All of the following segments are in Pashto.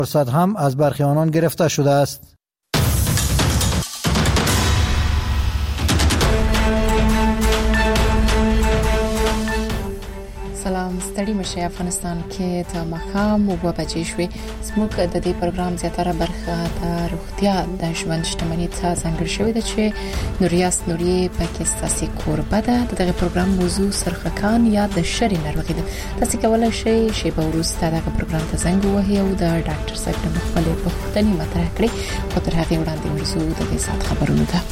فرصت هم از برخی آنان گرفته شده است. سلام ستړي مشه افغانستان کې د مخام او بجې شوي زموږ د دې پروګرام زیاتره برخه د روغتیا د ژوند شتمنۍ ته ځانګړې شوې ده چې نوریاس نوري پاکستاني کوربه ده. دغه پروګرام موضوع سرخکان یا د شری ناروغي ده. تاسو کولای شئ چې په ورسته دغه پروګرام ته زنګ ووهئ او د ډاکټر صاحب د مخالفت پوښتنې مطرح کړئ. خو تر هغه وړاندې موضوع د دې سات خبرونه ده.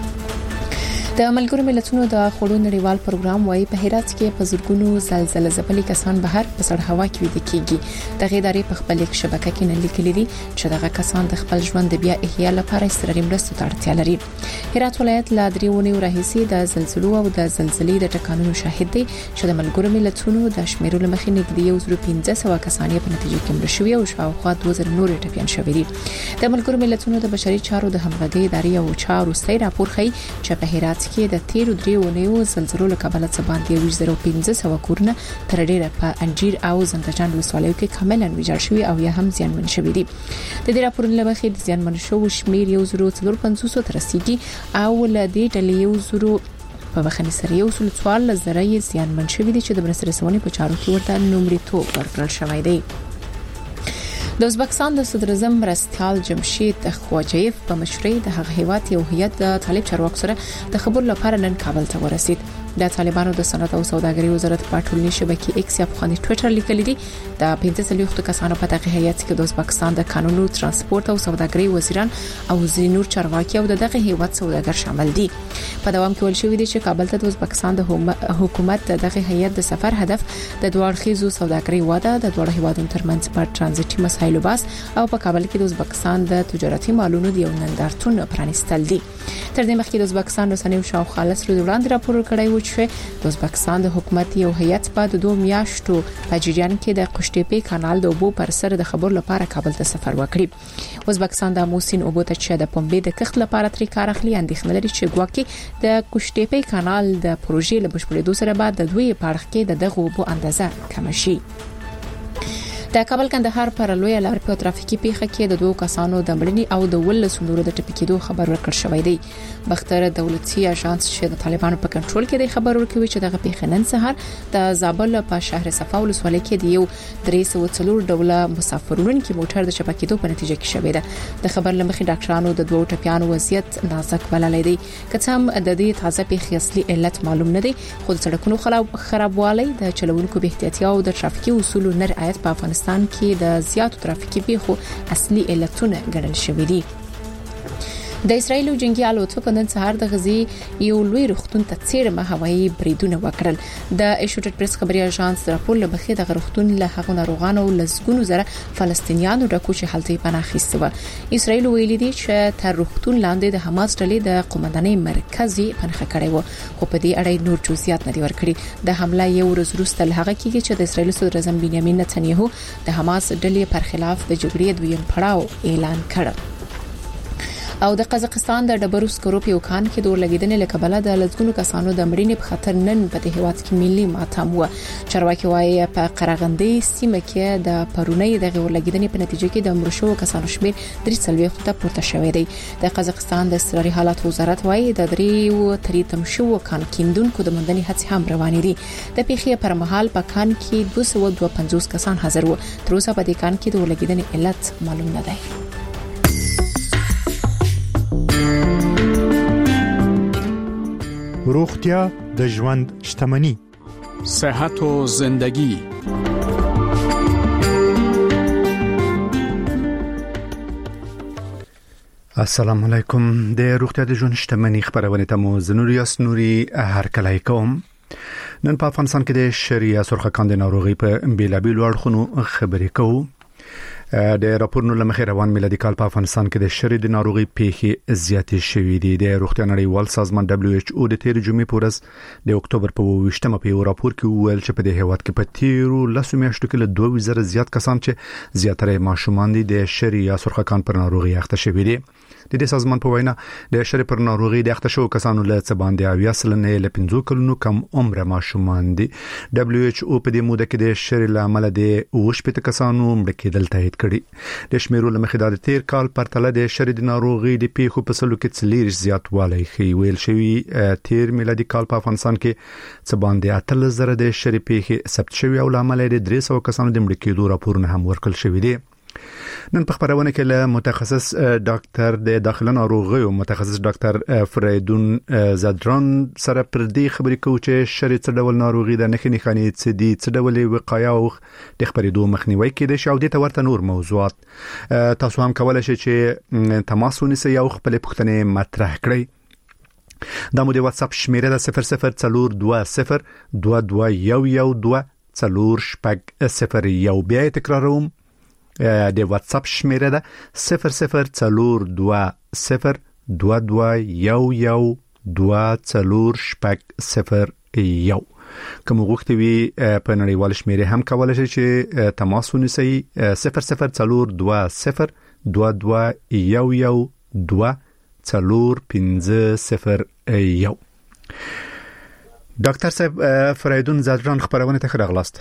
د ملګرو ملتونو د خړو نړیوال پروګرام وايي په هرات کې په زرګونو زلزلې ځپلي کسان بهر په سړه هوا کې ویده کیږي. د غیداري په خپل شبکې کې نه لیکلي دي چې دغه کسان د خپل ژوند د بیا احیا لپاره اضطراري مرستو ته اړتیا لري. هرات ولایت لا درېونی راهیسي د زلزلو او د زلزلې د ټکانونو شاهد دی چې د ملګرو ملتونو د شمیرو لمخې نږدې 1500 کسان په نتیجه کې مړ شوي او شاوخوا 2000 نور ټپيان شوي دي. د ملګرو ملتونو د بشري چارو د همغږي ادارې او چارو ستای راپور ښيي چې په هرات کې د تیر دریونیو زلزلو له کبله څه باندې 1500 کورونه تر ډیره په انجیر او زندجان ولسوالیو کې کاملا ویجاړ شوي او یا هم زیانمن شوي دي. د دې راپورونو لمخې د زیانمن شوو شمیر 1450 تر رسیدي او له دې ډلې په مخنی سره 14,000 زیانمن شوي دي چې د مرستې رسونې په چارو کې ورته نومریتوب ورکړل شوی دی. د ازبکستان د صدر اعظم مرستیال جمشید خواجیف په مشرۍ د هغه هیواد یو هیئت د طالب چارواکو سره د خبرو لپاره نن کابل ته ورسید. د طالبانو د صنعت او سوداګرۍ وزارت په ټولنیزه شبکې ایکس یا په ټوئیټر لیکلي دي د 15 کسانو په دغه هیئت کې د ازبکستان د قانون ترانسپورت او سوداګرۍ وزیران او ځینې نور چارواکي او دغه هیواد سوداګر شامل دي. په دوام کې ول شوې دي چې کابل ته د ازبکستان د حکومت دغه هیئت د سفر هدف د دوه اړخیزو سوداګرۍ واده د دوه هیوادونو ترمنځ په ترانزیټي مسایلو باس او په کابل کې د ازبکستان د تجارتي مالونو د یو نندارتون پرانیستل دي. تر دې مخکې د ازبکستان رسنیو شاوخوا لس ورځې وړاندې راپور کړی و چې د ازبکستان د حکومت یو هیئت په 2 میاشتو په جریان کې د قشتېپې کانال د اوبو پر سر د خبرو لپاره کابل ته سفر وکړي. ازبکستان د موسین اوبو ته چې د پنبې د کښت لپاره تری کار اخلي اندېښنه لري چې ګواکې د قشتېپې کانال د پروژې له بشپړېدو سره بعد د دوی په اړه کې د دغه اوبو اندازه کم شي. د کابل کندهار پر لوی لار په ترافیکي پیښه کې د 2 کسانو د مړینې او د 12 نورو د ټپي کېدو خبر ورکړ شوی دی. بختر دولتي اژانس چې د طالبانو په کنټرول کې دی خبر ورکوي چې دغه پیښه نن سهار د زابل په شهر صفا ولسوالۍ کې د یو 304 ډوله مسافرونکو موټر د چپه کېدو په نتیجه کې شوی ده. د خبر لمخې ډاکټرانو د 2 ټپيانو وضعیت نازک بللی دی. که هم د دې تازه پیښې اصلي علت معلوم نه دی، خو د سړکونو خرابوالی د چلوونکو بې احتیاطي او د ترافیکي اصولو نه رعایت په افغانستان کې د زیاتو ترافیکي پیښو اصلي علتونه ګڼل شوي دي. د اسرایل جنگي الوتکو نن سهار د غزي یو لوی روغتون ته څیرمه هوایي بریدونه وکړل. د ایشوټډ پریس خبري اژانس راپور لبخې د روغتون له هغو ناروغانو لزګونو زره فلسطینیانو ډکو چې حالتي پناه اخیسته و. اسرایل ویلي دي چې تر روغتون لاندې د حماس ډلې د قومندانۍ مرکزي پناه کړی و، خو په دې اړه نور جزئیات نه دي ورکړي. د حمله یو ورځ وروسته له هغه کېږي چې د اسرایل صدر اعظم بنیامین نتنیاهو د حماس ډلې پر خلاف د جګړې دویم پړاو اعلان کړ. او د قزاقستان د ډبرو سکرو په وکان کې د ورلګیدنې له کبله د لزګونو کسانو د مړینې په خطر نن په دې هیواد کې ملي ماتم و. چارواکي وايي په قرغندې سیمه کې د پرونی د ورلګیدنې په نتیجه کې د مړ شوو کسانو شمیر 340 ته پورته شوی دی. د قزاقستان د اضطراري حالات وزارت وايي د 3 تم شوو کان کیندونکو د موندنې هڅې هم روانې دي. د پیښې پر مهال په کان کې 252 کسان حاضر وو. تر اوسه په دې کان کې د ورلګیدنې علت معلوم نه دی. روغتیا د ژوند شتمنی، صحت و زندگی. السلام علیکم. د روغتیا د ژوند شتمنی خبرونه ته مو زنوریاس نوري هر کله کوم. نن په افغانستان کې د شریعه سرخکان د ناروغي په بیلابیل اړخونو خبرې کوو. د راپورونو لمخې روان میلادي کال په افغانستان کې د شری د ناروغي پیښې زیاتې شوې دي. د روغتیا نړیوال سازمان WHO د 13 جمعې په ورځ د اکتوبر په 28مه په یو راپور کې وویل چې په دې هیواد کې په تیرو 10 میاشتو کې له 2000 زیات کسان چې زیاتره ماشومان دي د شری یا سرخکان پر ناروغي اخته شوي دي. د دې سازمان په وینا د شری پر ناروغي د اخته شو کسانو له څه باندې 20 نه ل 15 کلونو کم عمر ماشومان دي. دبليو ایچ او په دې موده کې د شری له عمل د وشپته کسانو مړ کېدل تایید کړي. د شمیرو له مخې د تیر کال پرتله د شری د ناروغي د پیښو په سلو کې څلیر زیاتوالی خي ویل شوی. تیر میلادي کال په افغانستان کې څه باندې 3000 د شری پیښې ثبت شوی او عمل د 300 کسانو د مړ کېدو راپورونه هم ورکړل شوی دي. نن په خبرونه کې له متخصص ډاکټر د داخله ناروغیو متخصص ډاکټر فریدون زادران سره پر دې خبرې کوو چې شری څه ډول ناروغي د نښې نښانې څه دي، څه ډول وقایه او د خبرېدو مخنیوي کېدای شي او د تورته نور موضوعات. تاسو هم کولای شئ چې تماس ونیسئ او خپل پوښتنې مطرح کړئ. دا مو د واتس اپ شمیره ده 0020 2211 40 بیا تکراروم. د واتس اپ شمیره ده 0020 2211 40 کوم غوښتي وي په نړیوال شمیره هم کولای شي چې تماس ونیسئ 0020 2211 40 ډاکټر صاحب فریدون زادران خبرونه ته راغلاست.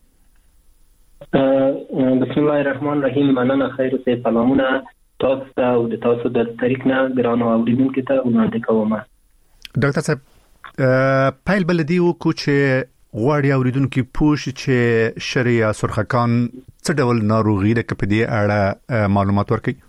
بسم الله الرحمن الرحیم. مننه خیر او سلامونه تاسو او د تاسو د طریق نه ګرانو اوریدونکو ته وړاندې کوم. ډاکټر صاحب پایل بلدی او کوچ غواړي اوریدونکو پوښ چې شریعه سرخکان څه ډول ناروغي ده په دې اړه معلومات ورکړي.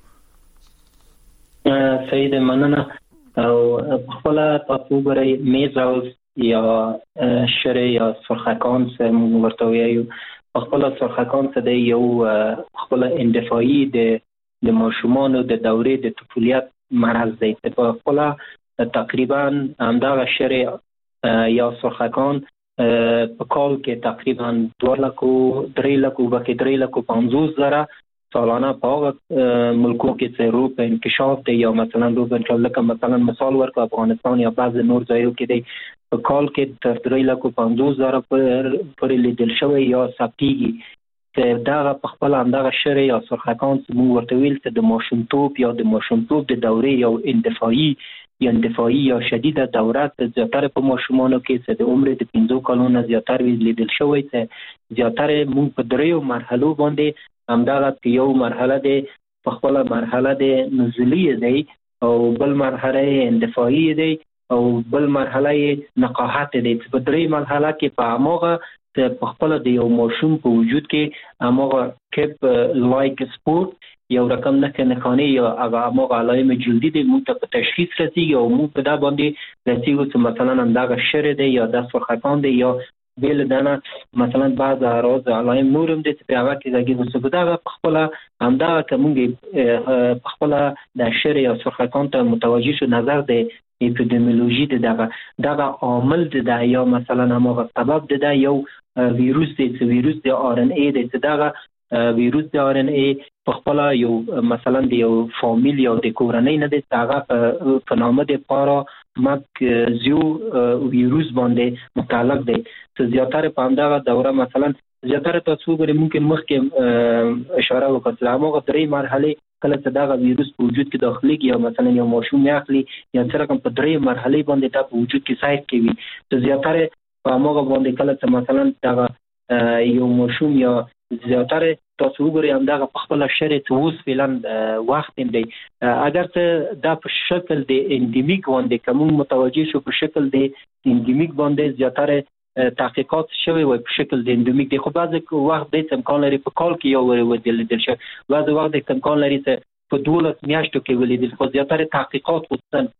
سید مننه او خپل تاسو غواړئ میزلز یا شریعه سرخکان څه ورته وایي. خپل سرخکان څه دی یو خپل اندفاعي د ماشومانو د دورې د طفولیت مرض دی. په خپل تقریبا همدغه شری یا سرخکان په کال کې تقریبا 2,350,000 سالانه په ملکو کې چې روپ انکشاف دی یا مثلا روپ انکشاف مثلا مثال ورکو افغانستان یا بعض نور ځایو کې دی په کال کې تر 3,50,000 پر لیدل شوی یا ثبتېږي. چې دا په خپل همدغه شری یا سرخکان چې موږ ورته ویل چې د ماشومتوب یا د ماشومتوب د دورې یو اندفاعي یا شدیده دوره زیاتره په ماشومانو کې چې د عمر د 15 کلونو زیاتره لیدل شوی. چې زیاتره موږ په دریو مرحلو باندې همدغه یو مرحله دی په خپل مرحله د نزولی دی او بل مرحله اندفاعي دی او بل مرحله نقاحت دی. په درې مرحله کې په اماغه په خپل د یو ماشوم په وجود کې اماغه کپ لایک سپورت یو رقم نښانې یا اماغه علائم جلدی دی موږ ته په تشخیص رسیږي او موږ په دا باندې رسیږو چې مثلا همدغه شری دی یا د سرخکان دی یا بیل دانه مثلا بعض اعراض علائم نورم دي چې هغه کې دغه وسبداغه په خپل همدغه کومږي په خپل د شری او سرخکان ته متوجه شو نظر دی اپیدمیولوژي دغه عامل دی یا مثلا هغه سبب دی یو ویروس دی چې ویروس دی آر ان ای دی چې دغه ویروس دی آر ان ای په خپل یو مثلا دی یو فامیل یا د کورنۍ نه دی هغه په نامه دی پارا مک زیو ویروس باندې متعلق دی. چې زیاتره په همدغه دوره مثلا زیاتره تاسو غوړي ممکن مخکې اشاره وکړه چې هغه درې مرحله کله چې دا ویروس په وجود کې داخليږي یا مثلا یو ماشوم یاخلي یا څنګه په درې مرحله باندې دا په وجود کې سایت کوي. چې زیاتره په هغه باندې کله چې مثلا دا یو ماشوم یا زیاتره تاسو وګورئ همدغه په خپل شری ته اوس فعلا وخت دی اگر ته دا په شکل د اندیمیک باندې کوم متوجه شو په شکل د اندیمیک باندې زیاتره تحقیقات شوی و په شکل د اندیمیک دی. خو بعضی وخت د امکان لري په کال کې یو ودل شي بعضی وخت د امکان لري چې په 12 میاشتو کې ولیدل. خو زیاتره تحقیقات وستن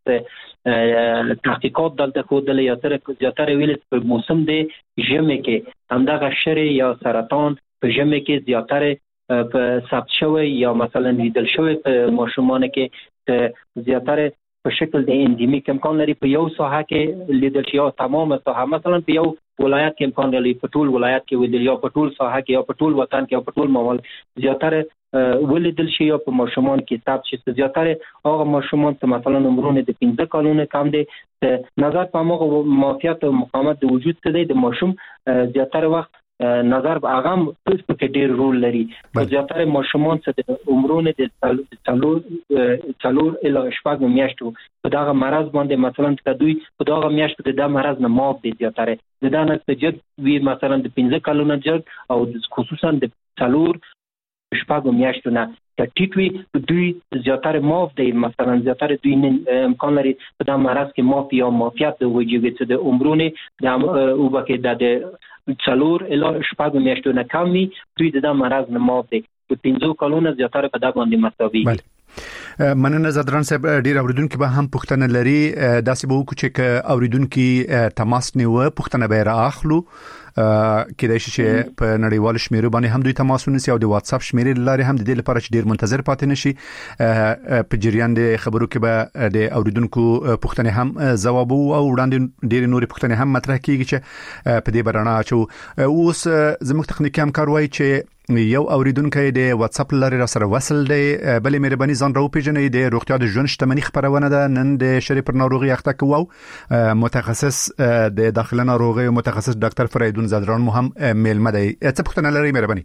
تحقیقات دلته کودل یا زیاتره ویل په موسم د ژمي کې همدغه شری یا سرطان په ژمي کې زیاتره په ثبت شوی یا مثلا لیدل شوی په ماشومان کې زیاتره په شکل د اندیمیک امکان لري په یو ساحه کې لیدل شي یا تمام ساحه مثلا په یو ولایت کې امکان لري په ټول ولایت کې ولیدل یا په ټول ساحه کې یا په ټول وطن کې یا په ټول ممال زیاتره ولیدل شي یا په ماشومان کې ثبت شي. زیاتره هغه ماشومان چې مثلا عمرونه د 15 کلونو کم دي نظر په هغه معافیت او مقاومت د وجود څخه د ماشوم زیاتره وخت نظر هغه په ډیر رول لري. زیاتره ماشومان چې د عمرونه د څلور الی شپږ میاشتو په دغه مرض باندې مثلا کدوی په دغه میاشتو د مرض نه معاف دي زیاتره د دانه تجربه وی مثلا د 15 کلونو جګ او خصوصا د څلور شپږ میاشتو نه ټیټ وي دوی زیاتره معاف دي مثلا زیاتره دوی امکان لري په دغه مرض کې معاف یا معافیت د وجوګي چې د عمرونه د او بکې د څلور الی شپږ میاشتو نه کم وي دوی د مرض نه معاف دي په 15 کلونو زیاتره په دغه باندې مساوي. مننه زدران صاحب. ډیر اوریدونکو به هم پوښتنه لري داسې به وکړو چې اوریدونکو تماس نیو پوښتنه به راخلو کېدای شي چې په نړیوال شمیرو باندې هم دوی تماس ونیسي او د واتس اپ شمیرې لاري هم د دې لپاره چې ډیر منتظر پاتې نشي په جریان د خبرو کې به د اوریدونکو پوښتنه هم ځواب او وړاندې ډیر نورې پوښتنه هم مطرح کیږي چې په دې برنامه اچو. اوس زموږ تخنیکی همکار وایي چې یو اوریدونکو د واتس اپ لاري را سره وصل دی. بلې مهرباني ځان راو پیژنې د روغتیا د ژوند شتمنۍ خبرونه ده نن د شری پر ناروغي اخته کوو متخصص د داخله ناروغي او متخصص ډاکټر فریدون زدران مو هم میلمه دی. څه پوښتنه لري مهرباني؟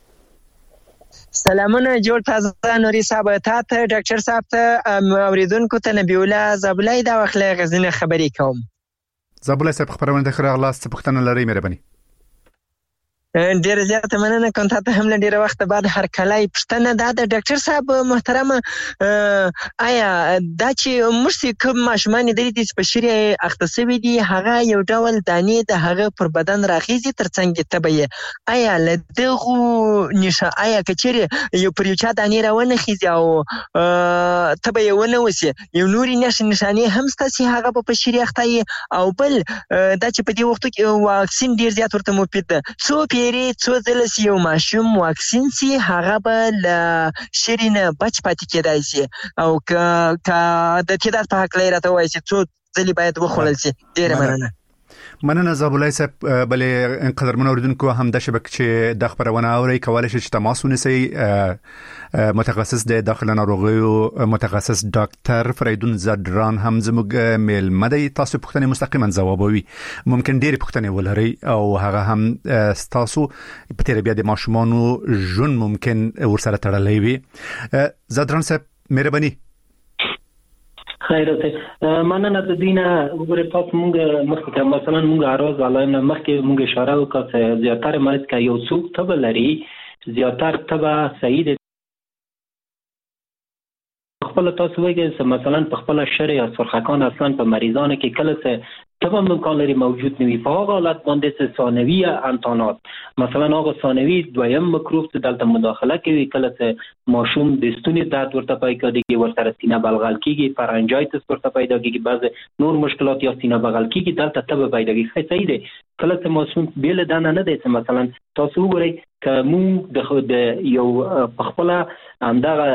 سلامونه جوړ تازه نوري صاحب ته ډاکټر صاحب ته اوریدونکو ته نبی الله زبلای دا وخت غزنه خبرې کوم. زبلای صاحب خبرونه د خره اغلاس څه پوښتنه لري مهرباني؟ ډیر زیاته مننه کوم ته هم ډیر وخت بعد هر کله پښتنه د ډاکټر صاحب محترم آیا دا چې موږ کوم ماشومان د دې سپشري اختصاصي دي هغه یو ډول دانې د هغه پر بدن راخیزي ترڅنګ تبې آیا لدغه نشه آیا کچېره یو پر یو چا دانې راونه خيزي او تبې ونه وسی یو نوري نشانه هم ستاسي هغه په بشري اخته او بل دا چې په دې وخت کې واکسین ډیر زیات ورته مفید ده څو څو ځله یو ماشوم واکسین سي هغه به له شرینه بچ پاتې کېدای شي او که د تعداد په حق لري راته وایي چې څو ځلې باید وخوړل شي. ډیره مننه زابلای صاحب. بلې قدرمن اوریدونکو هم د شبکې چې د خبرونه اوري کولای شي چې تماس ونیسي متخصص د داخله ناروغي او متخصص ډاکټر فریدون زدران هم زموږ میلمه دی. تاسو پوښتنه مستقیما ځوابوي ممکن ډېری پوښتنې ولري او هغه هم تاسو په تیر بیا د ماشومانو ژوند ممکن ورسره تړلې وي. زدران صاحب مهرباني. خیر اوسه مننه د دینه وګوره تاسو موږ مخکې مثلا موږ اراز علائم مخکې موږ اشاره وکړه چې زیاتره مرض کې یو څوک تبه لري زیاتره تبه صحیح خپل تاسو وایي چې مثلا په خپل شری یا سرخکان اصلا په مریضانو کې کله څه تبه امکان لري موجود نوي په هغه حالت باندې چې ثانوي انتانات مثلا هغه ثانوي دویم مکروب ته دلته مداخله کوي کله چې ماشوم د ستوني درد ورته پیدا کیږي ورته سینه بلغل کیږي پرنجایتس ورته پیدا کیږي بعض نور مشکلات یا سینه بلغل کیږي دلته تبه پیدا کیږي. صحیح دی کله چې ماشوم بیل دانه نه دی چې مثلا تاسو وګورئ که مونږ د یو په خپل همدغه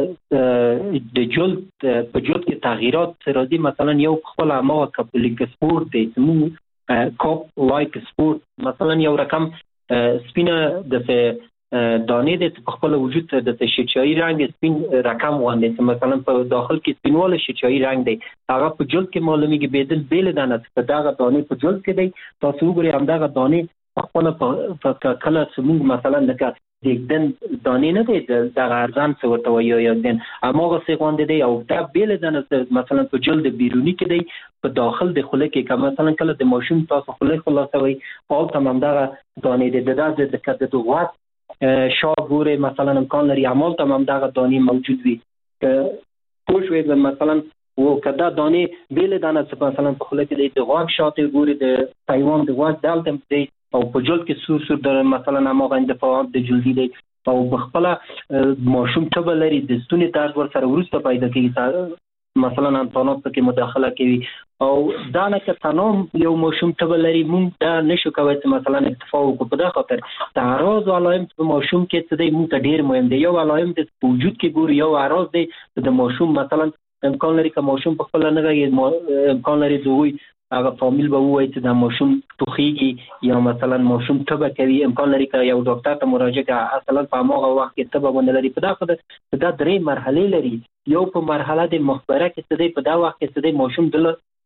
د جلد په جلد کې تغییرات راځي مثلا یو خپل ما کپلیک سپورت دی مونږ کاپ لایک سپورت مثلا یو رقم سپینه د دانې د خپل وجود د شیچایی رنگ سپین رقم وانه مثلا په داخل کې سپینواله شیچایی رنگ دی هغه په جلد کې معلومیږي بدل بیل دانه په دغه دانې په جلد کې دی تاسو وګورئ همدغه دانې خپل په کله سمون مثلا لکه دګدن دانې نه دی د غرزان څه ورته وایي یا دن اماغه څه غونډه دی او دا بیل دانه مثلا په جلد بیرونی کې دی په داخل د خوله کې که مثلا کله د ماشوم تاسو خوله خلاصوي او تمام دغه دانې د کده د غوات شاګوره مثلا امکان لري عمل تمام دغه دانې موجود وي پوه شوي مثلا و کدا دانې بیل دانه مثلا په خوله کې د غوږ شاته ګوري د حیوان د غوږ دالته دی او په جلد کې سور در مثلا هغه اندفاعات د جلدی دی او بخپله ماشوم تبه لري د ستوني درد ور سره ورسته پیدا کیږي مثلا انتانات کې مداخله کوي او دا نه که تنام یو ماشوم تبه لري مونږ دا نشو کوي چې مثلا اکتفا وکړو په دغه خاطر د اعراض او علائم په ماشوم کې څه دی مونږ ته ډیر مهم دی یو علائم د وجود کې ګوري یو اعراض دی د ماشوم مثلا امکان لري که ماشوم په خپل نه غږی امکان لري دوی هغه فامیل به وایي چې د ماشوم توخیږي یا مثلا ماشوم تبه کوي امکان لري که یو ډاکټر ته مراجعه کوي اصلا په هغه وخت کې تبه ونه لري په دغه دا درې مرحلې لري یو په مرحله د مخبره کې څه دی په دا وخت کې څه دی ماشوم دل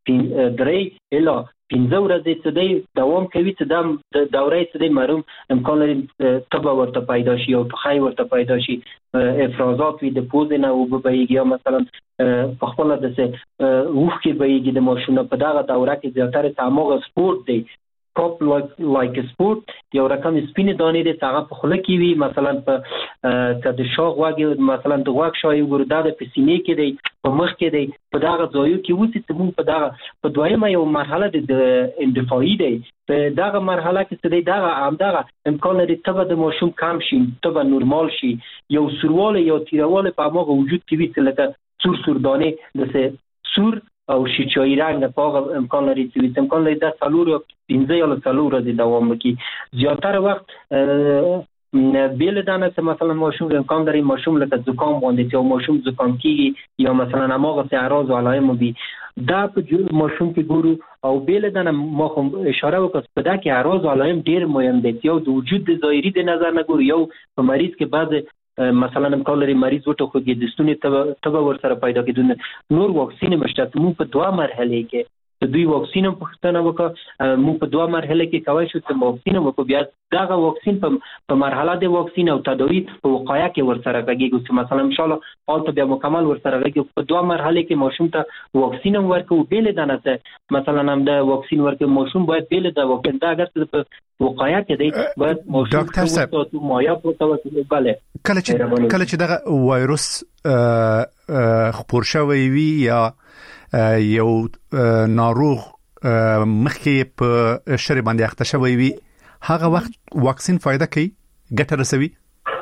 3 الا 15 ورځې څه دی دوام کوي چې د دورې څه دی مروم امکان لري تبه ورته پیدا شي او ټوخی ورته پیدا شي افرازات وي د پوزې نه وبهیږي یا مثلا په خپل د اوښ کې بهیږي د ماشوم په دغه دوره کې زیاتره تعمق سپورت دی کاپ لایک سپورت یو رقم سپینې دانې د هغه په خوله کې وي مثلا په د شاغ واګي مثلا د واګ شای ګوردا د پسینې کې دی په مخ کې دی په دغه ځایو کې وسی ته مون په دغه په دویمه یو مرحله د اندفاعي دی په دغه مرحله کې څه دی دغه همدغه امکان لري تبه د ماشوم کم شي تبه نورمال شي یو سورواله یو تیرواله په هغه وجود کې وي چې لکه سور دانې د سور او شیچای رنگ په امکان لري چې امکان لري د 15 یا 4 ورځې دوام وکړي زیاتره وخت بیل دانه چې مثلا ماشوم امکان لري ماشوم لکه زکام باندې چې ماشوم زکام کیږي یا مثلا هغه څه اعراض او علائم وي دا په ماشوم کې ګورو او بیل دانه ما خو اشاره وکړه په دا کې اعراض او علائم ډیر مهم دي یو د وجود د ظاهري د نظر نه ګورو یو په مریض کې بعض مثلا امکان لري مریض وټوخیږي د ستوني تبه ورسره پیدا کېدون نور واکسین مشته مو په 2 مرحله کې د دوی واکسین په پښتنه وکړه مو په 2 مرحله کې کوي شو چې واکسین وکړو بیا دغه واکسین په مرحله د واکسین او تداوی په وقایه کې ورسره کېږي چې مثلا ان شاء الله حالت بیا مکمل ورسره کېږي په 2 مرحله کې ماشوم ته واکسین ورکو بیل دانه مثلا هم د واکسین ورکو ماشوم باید بیل د واکسین دا اگر په وقایه کې دی باید ماشوم ډاکټر صاحب مایا پروتو بله کله چې دغه وایروس خپور شوی وي یا یو ناروغ مخکې په شری باندې اخته شوی وي هغه وخت واکسین فائدہ کوي ګټه رسوي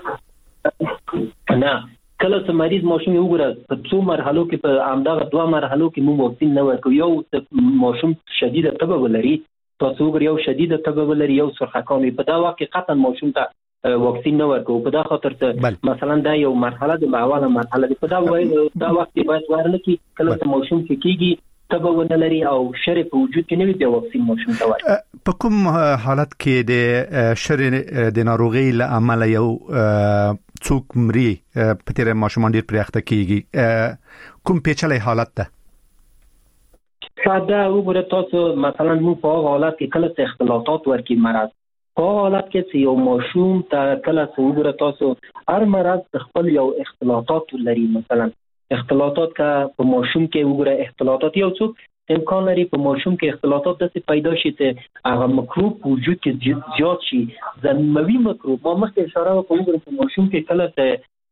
نه کله چې مریض ماشوم یو ګره په 2 مرحلو کې په همدغه 2 مرحلو کې مو واکسین نه ورکو یو ماشوم شدید تبه ولري تاسو ګر یو شدید تبه ولري یو سرخکان په دا وخت کې قطعا ماشوم ته واکسین نه ورکو په دا خاطر ته مثلا دا یو مرحله د اوله مرحله په دا وخت کې باید ورنکي کله چې ماشوم کې کیږي تبه ونه لري او شری په وجود کې نه وي د واکسین ماشوم ته ورکړي په کوم حالت کې د شری د ناروغي له عمل یو څوک مري په تیر ماشومان ډیر پرېخته کیږي کوم پیچلې حالت ده ساده وګوره تاسو مثلا مو په حالت کې کله اختلاطات ورکي مرض په حالت کې چې یو ماشوم ته کله وګوره تاسو هر مرض خپل یو اختلاطات لري مثلا اختلاطات کا په ماشوم کې وګوره اختلاطات یو څوک امکان لري په ماشوم کې اختلاطات داسې پیدا شي چې هغه میکروب وجود کې زیات شي ځانموي میکروب ما مخکې اشاره وکړم په ماشوم کې کله ته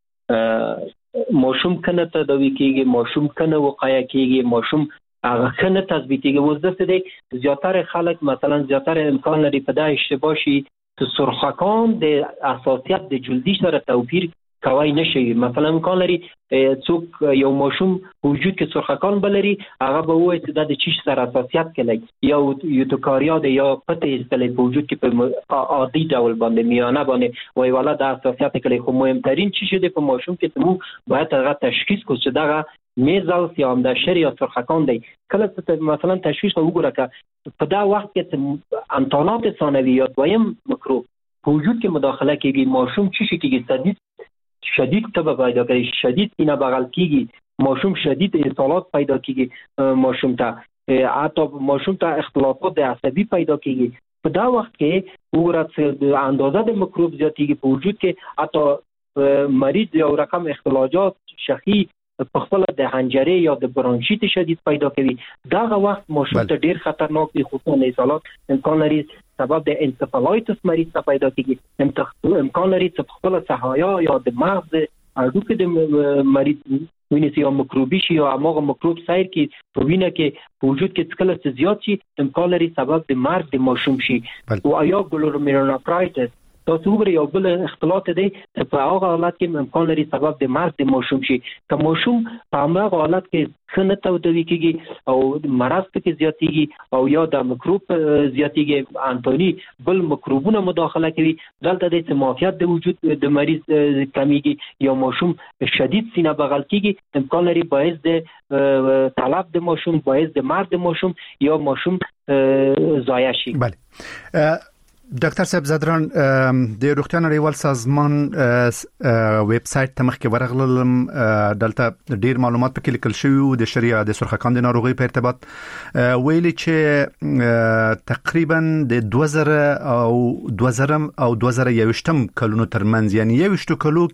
ماشوم کنه تداوی کیږي ماشوم کنه وقایه کیږي ماشوم هغه کنه تثبیتیږي وزدت دي زیاتره خلک مثلا زیاتره امکان لري په دا اشتباه شي چې سرخکان د اساسیت د جلدی سره توپیر کوي نشي مثلا امکان لري څوک یو ماشوم وجود کې سرخکان بلري هغه به وایي چې د چیش سره اساسیت کوي یا یوتوکاریا د یا پته استلې په وجود کې په عادي ډول باندې میانه باندې وای والا د اساسیت کوي خو مهمترین چی شي د ماشوم کې مو باید هغه تشخیص کو چې دا میزل یا هم د شری یا سرخکان دی کله چې مثلا تشخیص وګوره که په دا وخت کې انتانات ثانوي یا دویم میکروب په وجود کې مداخله کوي ماشوم چی شي کېږي شدید تبه پیدا کوي شدید سینه بغل کیږي ماشوم شدید اصالات پیدا کیږي ماشوم ته حتی ماشوم ته اختلافات د عصبي پیدا کیږي په دا وخت کې وګوره چې اندازه د میکروب زیاتیږي په وجود کې حتی مریض یو رقم اختلاجات شخی په خپل د حنجره یا د برانشیت شدید پیدا کوي داغه وخت ماشوم ته ډیر خطرناک دي خصوصا اصالات امکان لري سبب د انسفالایتس مریض ته پیدا کیږي امکان لري چې خپل صحایا یا د مغز اډوکه د مریض ویني یا میکروبي شي یا هغه میکروب سیر کې په وینه کې په وجود کې څکل زیات شي امکان لري سبب د مرګ د ماشوم شي او یا ګلومیرولونفرایټس تاسو وګورئ یو بل اختلاط دی په هغه حالت کې امکان لري سبب د مرګ د ماشوم شي که ماشوم په هغه حالت کې څنګه تودوي کیږي او مرض کې زیاتیږي او یا د میکروب زیاتیږي انټونی بل میکروبونه مداخله کوي دلته د معافیت د وجود د مریض کمیږي یا ماشوم شدید سینه بغل کیږي امکان لري باعث د طلب د ماشوم باعث د مرګ د ماشوم یا ماشوم ضایع شي بله ډاکټر صاحب زدران د روغتیا نړیوال سازمان ویب سټ ته مخکې ورغلم دلته ډیر معلومات پکې لیکل شوی او د شریعه د سرخکان د ناروغي په ارتباط ویلي چې تقریبا د 2000 او 2021 کلونو ترمنځ یعنی 21 کلو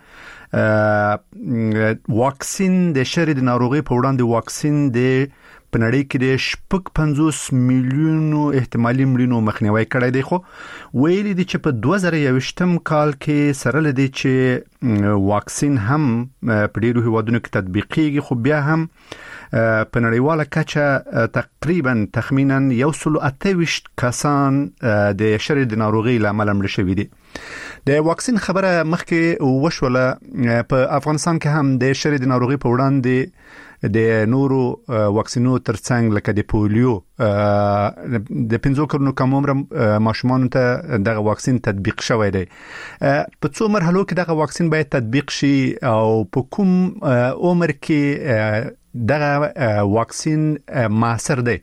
کې واکسین د شریعه د ناروغي په وړاندې واکسین د پنړی کې د 50 میلیونو احتمالي مړینو مخنیوي کړی دی خو ویلي دي چې په 2021 کال کې سره لدی چې واکسین هم په ډیرو هیوادونو کې تطبیقیږي خو بیا هم په نړیواله کچه تقریبا تخمینا 128 کسان د شریعه د ناروغي لامل مړ شوي دي. د واکسین خبره مخکې وشوله په افغانستان کې هم د شریعه د ناروغي په وړاندې د نورو واکسینو ترڅنګ لکه د پولیو د 15 کلونو کم عمر ماشومان ته دغه واکسین تطبیق شوی دی. په څو مرحلو کې دغه واکسین باید تطبیق شي او په کوم عمر کې دغه واکسین موثر دی؟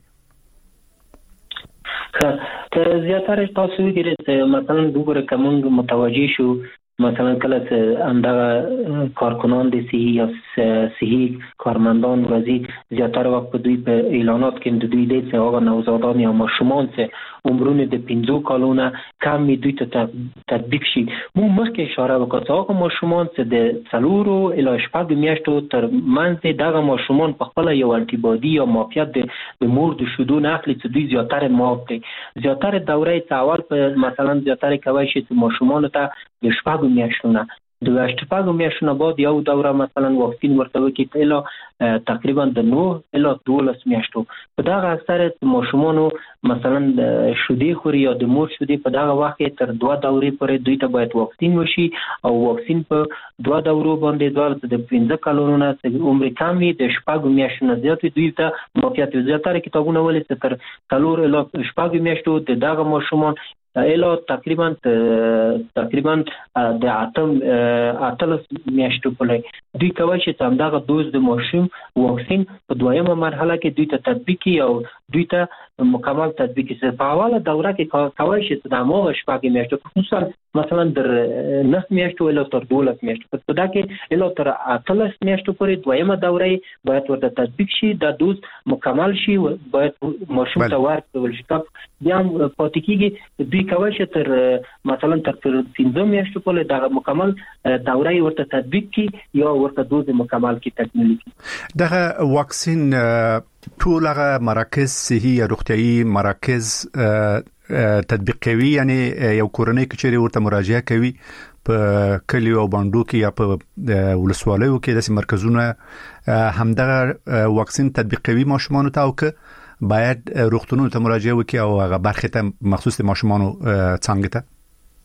که زیاتره تاسو وګورئ مثلا دوباره کوم متوجه شو مثلا کله چې همدغه کارکنان د صحي یا صحي کارمندان ورځي زیاتره وخت په دوی په اعلانات کې د دوی د هغه نوزادان یا ماشومان چې عمرونه د 15 کلونو کم دوی ته تطبیق شي. مو مخکې اشاره وکړه چې هغه ماشومان چې د 4 الی 8 میاشتو تر منځ دغه ماشومان په خپل یو انټي بادي یا معافیت د مور د شیدو نه اخلي چې دوی زیاتره معاف دي. زیاتره دوره اول په مثلا زیاتره کوي چې ماشومان ته د 8 میاشتونه د 8 میاشتونه بعد یو دوره مثلا واکسین ورته وکړي اله تقریبا د 9 اله 12 میاشتو په دغه اکثر ماشومانو مثلا شودي خوري یا د مور شودي په دغه وخت تر 2 دورې پورې دوی ته باید واکسین وشي او واکسین په 2 دورو باندې دوه د 15 کلونو نه عمر کم وي د 8 میاشتو زیات دوی ته موقعیت زیاتره کتابونه ولې تر 4 اله 8 میاشتو د دغه ماشومان اله تقریبا د اتل میاشتو په لای دوی کوي چې همدغه دوز د ماشوم واکسین په دویمه مرحله کې دوی ته تطبیقي او دوی ته مکمل تطبیقي سره په اوله دوره کې کوي چې د موغه شپږ میاشتو خصوصا مثلا در 9 میاشتو اله تر 12 میاشتو په دا کې اله تر 8 میاشتو پورې دویمه دوره باید ورته تطبیق شي د دوز مکمل شي باید ماشوم ته ورکړل شي بیا پاتې کېږي دوی کوي چې تر مثلا تر 15 میاشتو پورې دا مکمل دوره ورته تطبیق کی یا ورته دوز مکمل کی تکمیل کی. دغه واکسین ټول هغه مراکز صحي روغتيایي مراکز تطبیق کوي یعنی یو کورنۍ کچېری ورته مراجعه کوي په کلیو او باندو کې یا په ولسوالیو کې د مرکزونو همدغه واکسین تطبیق کوي ماشومان ته او که باید روغتونونو ته مراجعه وکړي او هغه برخه ته مخصوص ماشومانو څنګه ته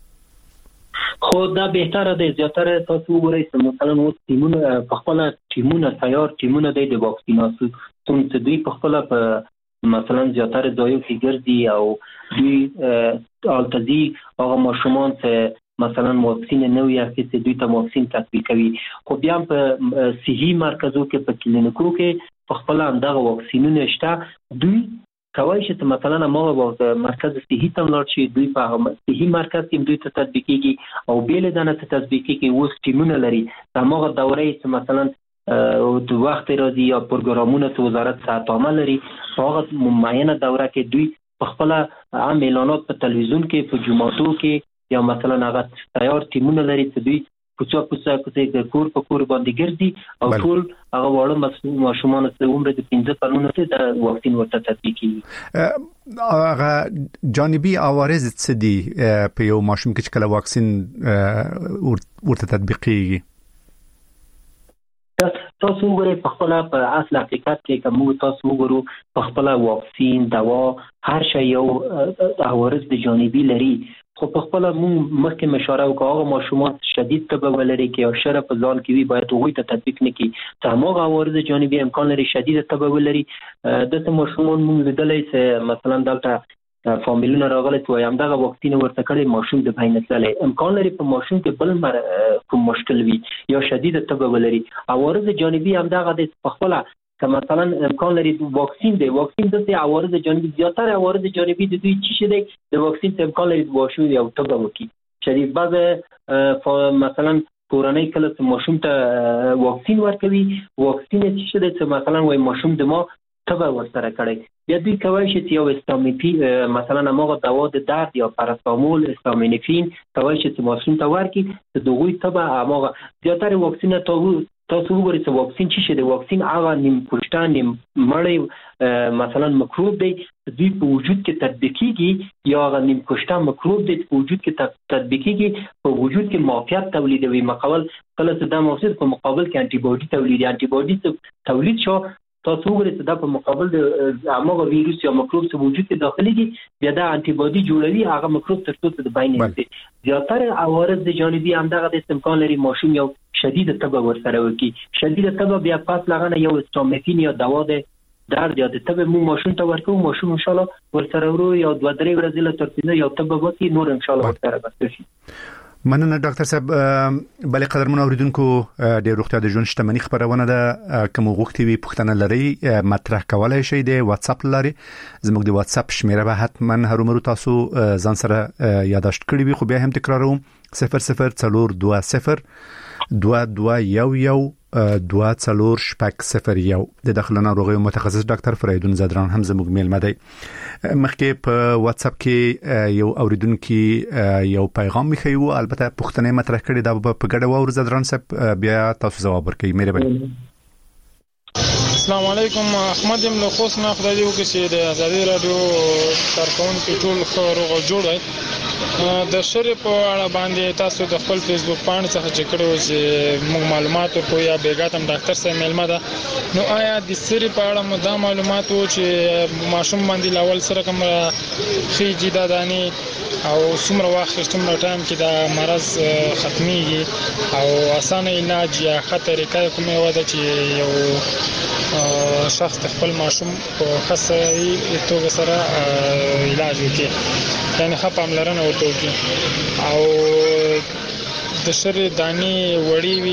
خو دا بهتره دی زیاتره تاسو وګورئ چې مثلا اوس ټیمونه په خپل ټیمونه تیار ټیمونه د واکسیناسیون څنګه دوی په خپل په مثلا زیاتره ځایو کې ګرځي او دوی التزي هغه ماشومان چې مثلا واکسین نوې اخیستې دوی ته واکسین تطبیق کوي خو بیا په صحي مرکزو کې په کلینیکو کې په خپل همدغه واکسینونه شته دوی کوي چې مثلا موږ مرکز صحي ته لاړ شي دوی په صحي مرکز کې دوی ته تطبیقيږي او بیل دانه ته تطبیقيږي اوس ټیمونه لري موږ دورې چې مثلا د وخت راځي یا پروګرامونه ته وزارت ساتامه لري هغه معینه دوره کې دوی په خپل عام اعلانات په تلویزیون کې په جمعاتو کې یا مثلا هغه تیار ټیمونه لري چې دوی کوڅه کور په کور باندې ګرځي او ټول هغه وړو ماشومان چې عمر د 15 کلونو ته د واکسین ورته تطبیق کیږي هغه جانبي عوارض څه دي په یو ماشوم کې چې کله واکسین ورته تطبیق کیږي تاسو وګورئ په خپل په اصل حقیقت کې کوم تاسو وګورو په خپل واکسین دوا هر شی یو عوارض د جانبي لري خو په خپل مخکې مشوره وکړه هغه ماشومان شدید تبه ولري کې او شر په ځان کې وي باید هغوی ته تطبیق نه کړي چې هغه عوارض جانبي امکان لري شدید تبه ولري دغه ماشومان موږ لیدلی چې مثلا دلته فامیلونه راغلي چې همدغه واکسین ورته کړی ماشوم د بین تللی امکان لري په ماشوم کې بل کوم مشکل وي یا شدید تبه ولري عوارض جانبي همدغه د په خپل که مثلا امکان لري واکسین دی، واکسین د عوارض جانبي زیاتره عوارض جانبي د دوی چی شي دی د واکسین ته امکان لري واښوي او تبه وکړي. شدید بعض مثلا کورنۍ کله چې ماشوم ته واکسین ورکوي، واکسین چې شي دی مثلا وای ماشوم د ما تبه ورسره کړی، بیا دوی کوي چې یو استامینوفین مثلا هغه دوا د درد یا پاراسټامول استامینوفین کوي چې ماشوم ته ورکړي د دوی تبه هغه زیاتره واکسین تاسو وګورئ چې واکسین چی شي دی، واکسین هغه نیم کوشتان نیم مړی مثلا مکروب دی دوی په وجود کې تطبیقیږي یا هغه نیم کوشتان مکروب دی په وجود کې تطبیقیږي، په وجود کې معافیت تولیدوي، مقابل کله چې دا موجود په مقابل کې انټي باډي تولیدي، انټي باډي تولید شو تاسو وګورئ چې دا په مقابل د هغه ویروس یا مکروب چې وجود کې داخليږي بیا دا انټي باډي جوړوي هغه مکروب تر څو د باین نه زیاتره عوارض جانبي همدغه د امکان لري ماشوم یو شدید تبه ورسره وکړي. شدید تبه بیا پاس لغنه یو استامینوفین یا دوا د درد یا د تبه مو ماشوم ته ورکو، ماشوم ان شاء الله ورسره ورو یا 2-3 ورځې له ترڅو یو تبه وکړي نور ان شاء الله ورسره بس شي. مننه ډاکټر صاحب. بلې قدرمن اوریدونکو د روغتیا د ژوند شتمنۍ خبرونه ده کوم غوښتي وي پوښتنه لري مطرح کولای شئ د واتس اپ لري، زموږ د واتس اپ شمیره به حتما هرومرو تاسو ځان سره یاداشت کړی وي، خو بیا هم تکراروم 0042 2211 2401 د داخله ناروغي متخصص ډاکټر فریدون زدران هم زموږ میلمه دی. مخکې په واتس اپ کې یو اوریدونکو یو پیغام میخیو، البته پوښتنه مطرح کړې دا په ګډه وور زدران صاحب بیا تاسو جواب ورکړئ. مهرباني. السلام علیکم. احمد یم له خوست نه. خدای دې وکړي چې د ازادي رادیو کارکونکو ټول خبرو جوړ وي. د شری په اړه باندې تاسو د خپل فیسبوک باندې څخه چې کړو چې موږ معلومات ورکو یا بیګاتم ډاکټر صاحب میلمه ده، نو آیا د سری په اړه مو دا معلومات وو چې ماشوم باندې لاول سره کوم خېجی دادانی او څومره وخت څومره ټایم کې دا مرض ختميږي او اسانه علاج یا خطر کې کومه وده چې یو شخص خپل ماشوم په خاصه توګه سره علاج وکړي، یعنی خپل پاملرنه وکړي او د شری دانی وړي وی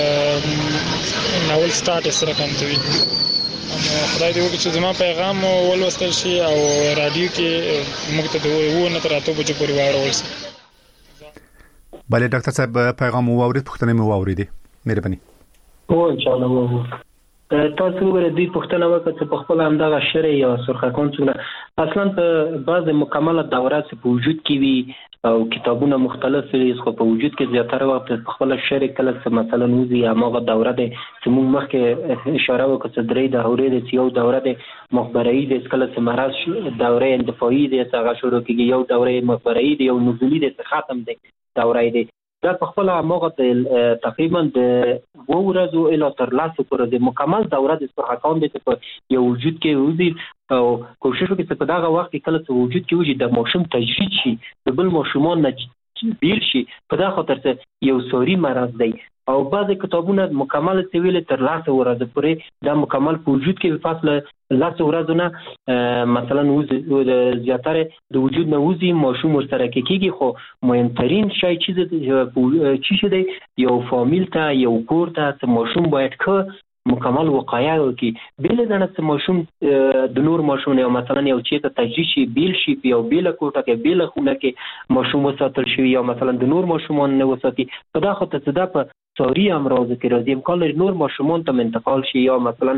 ک ناول سٹارټ سره کوي. خدای دې وکړي چې زما پیغام ولوستل شي او رادیو کې موږ ته وو نه تراتو بچو پورې واړول شي. بله ډاکټر صاحب پیغام واورید، پوښتنه مې واوریدي. مهرباني. او ان شاء الله تاسو ورته دوی پوښتنه وکړه چې په خپل همدغه شری یا سرخکون څنګه اصلا په بعض مکمله دورات په وجود کې وي او کتابونه مختلف دي، خو په وجود کې زیاتره وخت په خپل شری کله چې مثلا وزي هغه دوره ده چې موږ مخکې اشاره وکړه چې درې د اورې د یو دوره ده مخبري ده، کله چې مرز دوره اندفاعي ده څنګه شروع کیږي، یو دوره مخبري ده، یو نزولي ده ختم ده دوره ده. دا په خپل موغه تقریبا د ورځو اله تر لاسو پر د مکمل دوره د سرحکام د یو وجود کې وزي او کوشش وکړي چې په دغه وخت کې کله چې وجود کې وجود د موشم تجرید شي د بل موشمان نه بیل شي، په دا خاطر چې یو سوري مرض دی او بعض کتابونه مکمل سویل تر لاسو ورځو پورې دا مکمل په وجود کې فاصله لاسو ورځو نه مثلا زیاتره د وجود نه وزي موشم سره کېږي، خو مهمترین شی چې دی یو فامیل ته یو کور ته چې موشم باید که مکمل وقایه وکړي، بیل دنه چې موشم د نور موشم یو مثلا یو چې ته تجرید شي بیل شي یو بیل کوټه کې بیل خونه کې موشم وساتل شي یا مثلا د نور موشمان نه وساتي، په دا خاطر چې دا په سوري امراض کې راځي امکان لري نور ماشومان ته انتقال شي یا مثلا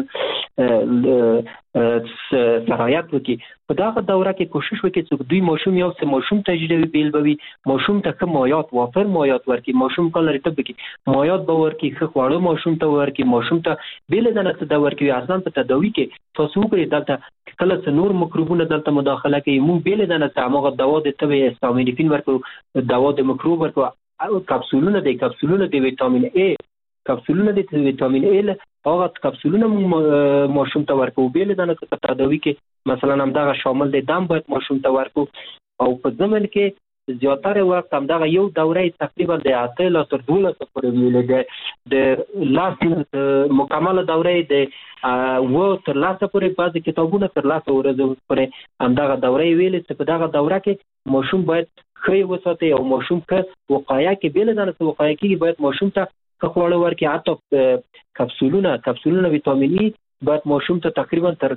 سرایت وکړي. په دغه دوره کې کوشش وکړي چې دوی ماشوم یو څه ماشوم تجربه بیلوي، ماشوم ته کوم مایات وافر مایات ورکړي، ماشوم کله لري ته بګي مایات به ورکړي، خو خواړه ماشوم ته ورکړي، ماشوم ته بیل دنه څه دا ورکړي. اصلا په تداوی کې تاسو وګورئ دلته کله چې نور مکروبونه دلته مداخله کوي، مونږ بیل دنه څه هغه دوا د تبه استامینوفین ورکړو، دوا د مکروب ورکړو، او کپسولونه د ویټامین ای، کپسولونه د ویټامین ای هغه کپسولونه ماشوم ته ورکو، بیل دنه په تداوی کې مثلا همدغه شامل دي دم باید ماشوم ته ورکو. او په ضمن کې زیاتره وخت همدغه یو دوره تقریبا د 8 تر 12 پورې ویل د لاس مکمل دوره د و تر لاسه پورې بعض کتابونه تر لاسه ورځو پورې همدغه دوره ویل چې په دغه دوره کې ماشوم باید خې وساتي او ماشوم که وقایه کې بیل دنه وقایه کې باید ماشوم ته خواړه ورکړي، حتی کپسولونه ویټامین ای باید ماشوم ته تقریبا تر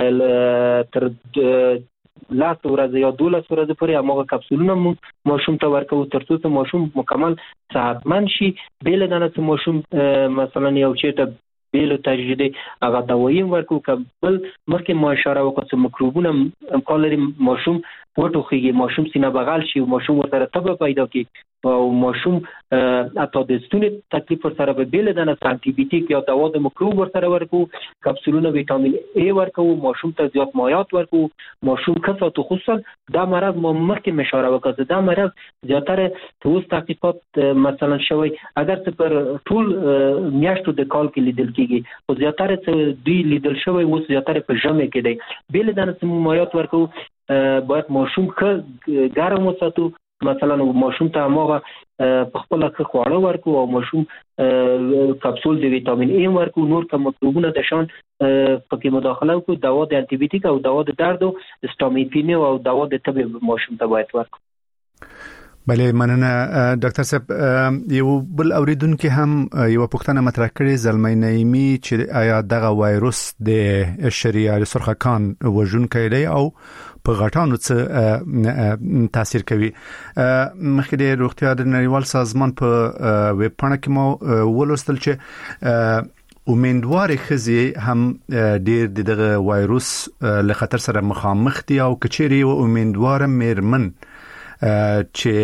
10 ورځې یا 12 ورځې پورې هغه کپسولونه ماشوم ته ورکوو تر څو ماشوم مکمل صحتمند شي. بل نه چې ماشوم مثلا یو چیرته بیل تجدید هغه دوايي ورکو کبل مخکې ما اشاره وکړه چې میکروبونه امکان لري ماشوم وټوخیږي، ماشوم سینه بغل شي، ماشوم ورته تب پیدا کی او ماشوم اته د ستوني تکلیف سره به بیل دنه انټي بیوټیک یا دوا د میکروب ورته ورکو، کپسولونه ویټامین ای ورکو، ماشوم ته زیات مایعات ورکو. ماشوم خاصه خصوصا دا مرض ما مخکې اشاره وکړه دا مرض زیاتره توس تحقیقات مثلا شوی اگر څه پر ټول میاشتو د کال کې لیدل کیږي او زیاتره دوی لیدل شوی اوس زیاتره په ژمه کې دی. بیل دنه مایعات ورکو، باید ماشوم ګرم وساتو، مثلا ماشوم ته هغه په خپل خواړه ورکو او ماشوم کپسول د ویټامین ای ورکو، نور کوم میکروبونه د شان پکې مداخله وکړو، دوا د انټي بیوټیک او دوا د درد او استامیفین او دوا د تب ماشوم ته باید ورکو. بله مننه ډاکټر صاحب. یو بل اوریدونکو هم یو پوښتنه مطرح کړې زلمی نعیمی چې آیا دغه وایروس د شریعه سرخکان وژونکی دی او په غټانو څه تاثیر کوي؟ مخکې د روغتیا د نړیوال سازمان په ویب پاڼه کې مو ولوستل چې امیندوار خزي هم ډیر دغه وایروس له خطر سره مخامخ دي او کچېری او امیندوار مېرمن چې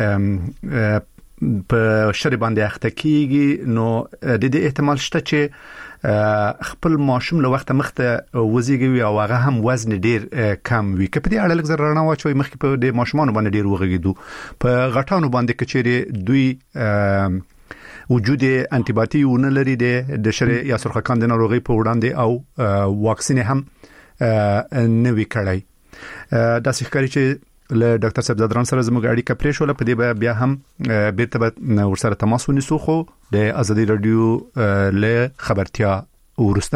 په شری باندې اخته کیږي نو د دې احتمال شته چې خپل ماشوم له وخت مخته وزيږي او هغه هم وزن ډیر کم وي. کله په دې اړه لږ زرانه واچوي مخکې په دې ماشومان باندې ډیر وغږیدو په غټانو باندې کچېری دوی وجود انټي باډي ونه لري د شری یا سرخکان د ناروغي په وړاندې او واکسین هم نوي کړی. دا ښکاري چې له ډاکټر صاحب زدران سره زموږ اړیکه پرې شو. په دې بیا هم بیرته ورسره تماس ونیسو خو د ازادي رادیو له خبرتیا ورسته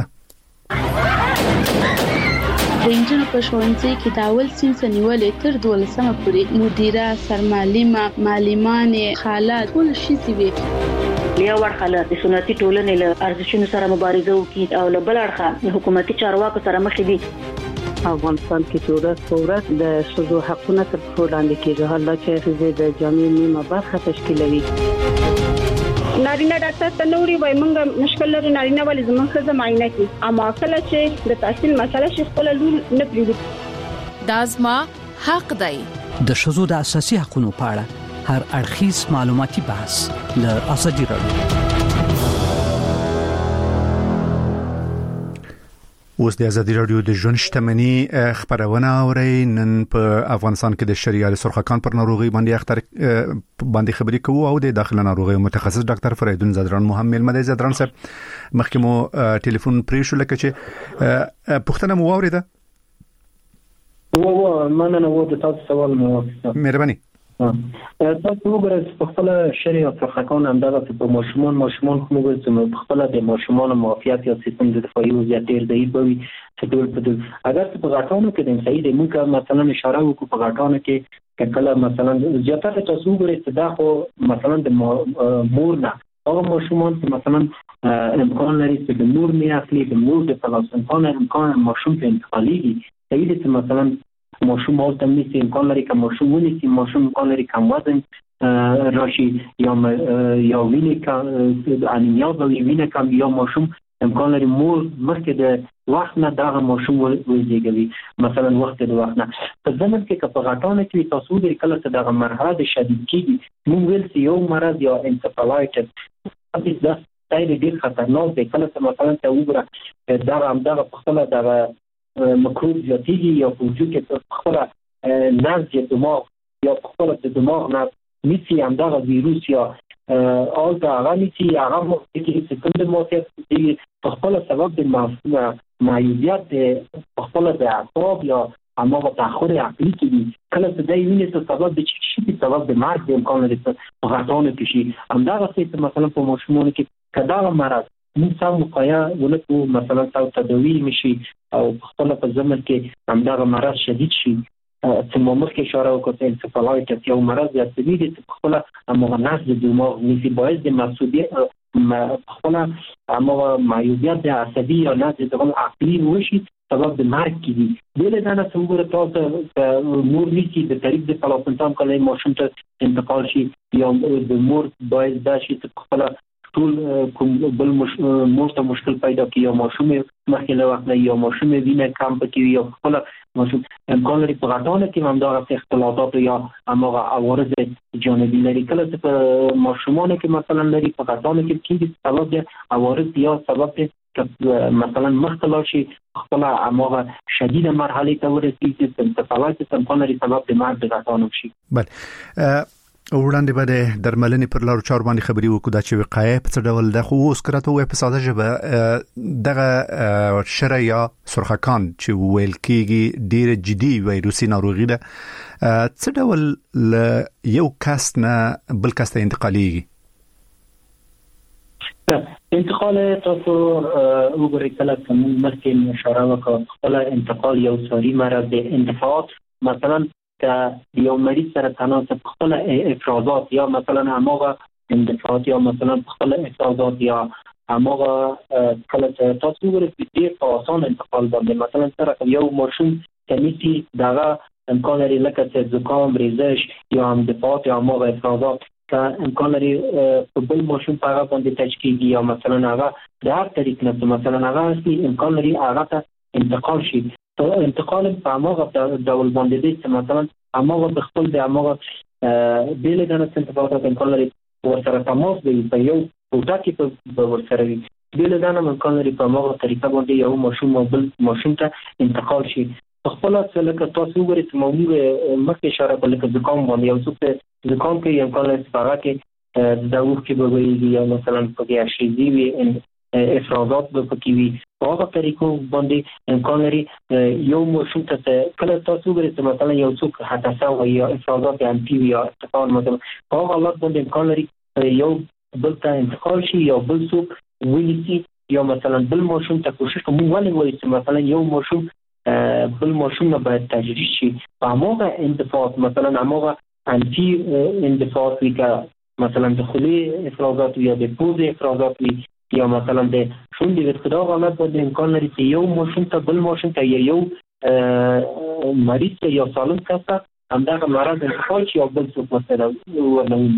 د انجنونو په ښوونځي کې د اول صنف نیولې تر 12مه پورې مدیره، سرمعلمه، معلمانې، خالات ټول شي وي. یو ورخاله د سنتي ټولنې له ارزښتونو سره مبارزه وکړي او له بل اړخه حکومتي چارواکو سره مخ دي. افغانستان کې ورځ په ورځ د ښځو حقوقو تر پښو لاندې کېږي، حالات چې ښځې د جامعې نیمه برخه تشکیلوي. نارینه ډاکټر ته نوري وای مونږ مشکل لري نارینه ولې زموږ ښځه معاینه کوي اما کله چې د تحصیل مسله شي خپل لور نه پریږدي. دازما حق دی. د ښځو د اساسي حقوقو په اړه هر اړخیز معلوماتي بحث له ازادي رادیو. اوس د ازادي رادیو د ژوند شتمنۍ خبرونه اوري. نن په افغانستان کې د شریعه سرخکان پر ناروغي باندې اختر باندې خبرې کوو او د داخله ناروغي متخصص ډاکټر فریدون زدران محمد مدي زدران صاحب مخکې مو ټلیفون پرې شو لکه چې پوښتنه مو واوریده. مننه و د تاسو سوال مو مهرباني. تاسو وګورئ په خپل شریعه سرخکان همدغه په ماشومان خو موږ په خپل د ماشومان معافیت یا سیستم د دفاعي وضعیت ډیر ضعیف وي چې ډول په دل اگر په غاټانو کې د صحیح د موږ مثلا اشاره وکړو په غاټانو کې کله مثلا زیاتره تاسو وګورئ چې دا خو مثلا د مور نه او ماشومان چې مثلا امکان لري چې د مور نه اخلي د مور د پلاسنټان امکان ماشوم ته انتقالي صحیح دي مثلا ماشوم مال تمیسی امکان لري که ماشوم ونیسی ماشوم امکان لري کم وزن راشي یا وینه کم انیمیا وی وینه کم یا ماشوم امکان لري مور مخکې د وخت نه دغه ماشوم وزيږوي مثلا وخت د وخت نه په زمن کې په غټانه کې تاسو د کله څه دغه مرحله شدید کیږي موږ ویل چې یو مرض یا انسفالایټس دا ستایل ډیر خطرناک دی. کله څه مثلا ته وګوره دغه په خپل دغه مکروب زیاتیږي یا په وجود کې خپل نبض دماغ یا خپل د دماغ نه میسي همدغه ویروس یا آلتا هغه میسي هغه کې سکند موثق دی په خپل سبب د معیوبیت خپل د اعصاب یا اما په تاخور عقلي کې دي. کله چې دا ویني څه سبب د چی سبب د مرګ د امکان لري په غاټانو کې شي همدغه څه مثلا په ماشومانو کې کدا مرض موږ مقایا ولکو مثلا تاسو تداوی مشي او خپل په زمن کې همدغه مرض شدید شي چې مخکې اشاره وکړه انسفالایټس یو مرض یا سویدي چې خپل امغناس د دماغ نسی باعث د خپل اما معیوبیت عصبی یا نه د عقلی وشي سبب د مرګ کیږي بل دا نه څنګه تاسو مور نیسی د طریق د پلاپنتام کله ماشوم ته انتقال شي یا د مور باید دا شي خپل ټول کوم بل مور ته مشکل پیدا کوي یا ماشوم مخکې له وخت یا ماشوم وینه کم پکې یا خپل ماشوم امکان لري په غټانه کې هم دا اختلالات یا هغه عوارض جانبي لري کله چې ماشومان کې مثلا لري په غټانه کې سبب د عوارض یا سبب مثلا مختلف شي خپل هغه شدید مرحله ته ورسیږي چې تفاوت امکان لري سبب د مرګ د غټانو شي بله وړاندې به د درملنې پر لارو چارو باندې خبري وکړو چې وقایع په څه ډول ده خو اوس کراته وې په ساده ژبه دغه شرع یا سرخکان چې ویل کېږي ډېر جدي وایروسي ناروغي ده څه ډول یو کس نه بل کس ته انتقالېږي انتقال تاسو وګورئ کله کوم مخکې اشاره وکړه خپل انتقال یو ساري مرض د انتفاعات مثلا که یو مریض سره تناسب خپل افرازات یا مثلا هغه اندفاعات یا مثلا خپل افرازات یا هغه کله تاسو وګورئ چې په آسان انتقال باندې مثلا سره یو ماشوم کمیسي دغه امکان لري لکه چې زکام ریزش یا اندفاعات یا هغه افرازات که امکان لري په بل ماشوم په هغه باندې تشکیږي یا مثلا هغه د هر طریق نه مثلا هغه اصلي امکان لري هغه ته انتقال شي انتقال په هغه ډول باندې دي چې مثلا هغه په خپل د هغه بیل دنه څنګه امکان لري ورسره تماس دی په یو وخت کې په ورسره وي بیل دنه امکان لري په هغه طریقه باندې یو ماشوم او بل ماشوم ته انتقال شي خپل څه لکه تاسو وګورئ چې موږ مخکې اشاره کړل چې زکام باندې یو څه زکام کې یو کال سپاره کې د اوخ کې به وي یا مثلا په کې اشیزي وي افرازات به پکې وي په هغه طریقو باندې امکان لري یو ماشوم ته کله تاسو وګورئ چې مثلا یو څوک حادثه او یا افرازات انټي وي یا تفاعل مثلا په هغه حالت باندې امکان لري یو بل ته انتقال شي یا بل څوک ونیسي یا مثلا بل ماشوم ته کوشش کوي ولې وایي چې مثلا یو ماشوم بل ماشوم باید تجریش شي په هغه انتفاعات مثلا هغه انټي انتفاعات وي که مثلا د خولې افرازات یا د پوزې افرازات وي یا مثلا د شونډې د خدا غلط باندې امکان لري چې یو ماشوم ته بل ماشوم ته یو مریض ته یا سالم کس ته همدغه مرض انتقال شي یا بل څوک مثلا ورنوي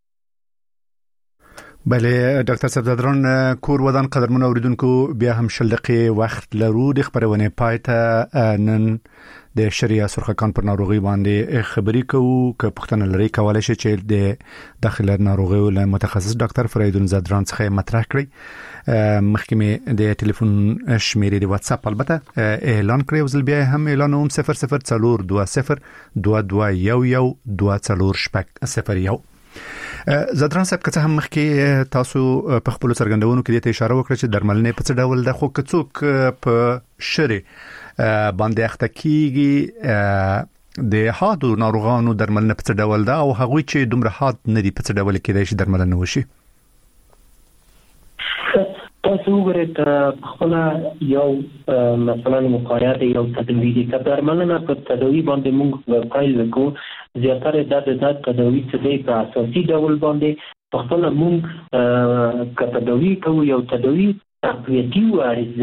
بله ډاکټر صفدران کور ودان قدرمن اوریدونکو بیا هم شل دقیقې وخت لرو د خبرونه پایته نن د شریعه سرخکان پر ناروغي باندې خبري کوو که پښتنه لري کولای شي چې د داخله ناروغي له متخصص ډاکټر فریدون زدران څخه مطرح کړی محکمه د ټلیفون شمیرې د واتس اپ البته اعلان کړی او ځل بیا هم اعلان هم 0020 2211 240 زدران صاحب که هم مخکې تاسو په خپل څرګندونو کې ته اشاره وکړه چې درملنې په څه ډول د خو کڅوک په شری باندې اخته کیږي د هادو ناروغانو درملنه په څه ډول ده او هغوی چې دومره هاد نه دي په څه ډول کې د درملنه وشي تاسو وګورئ خپل یو مثلا مقایات یو تدوی دي که درملنه په تدوی باندې موږ پیل وکړو زیاتره د تدوی څخه په اساسي ډول باندې په خپل موږ که تدوی کوو یو تدوی تقویتی و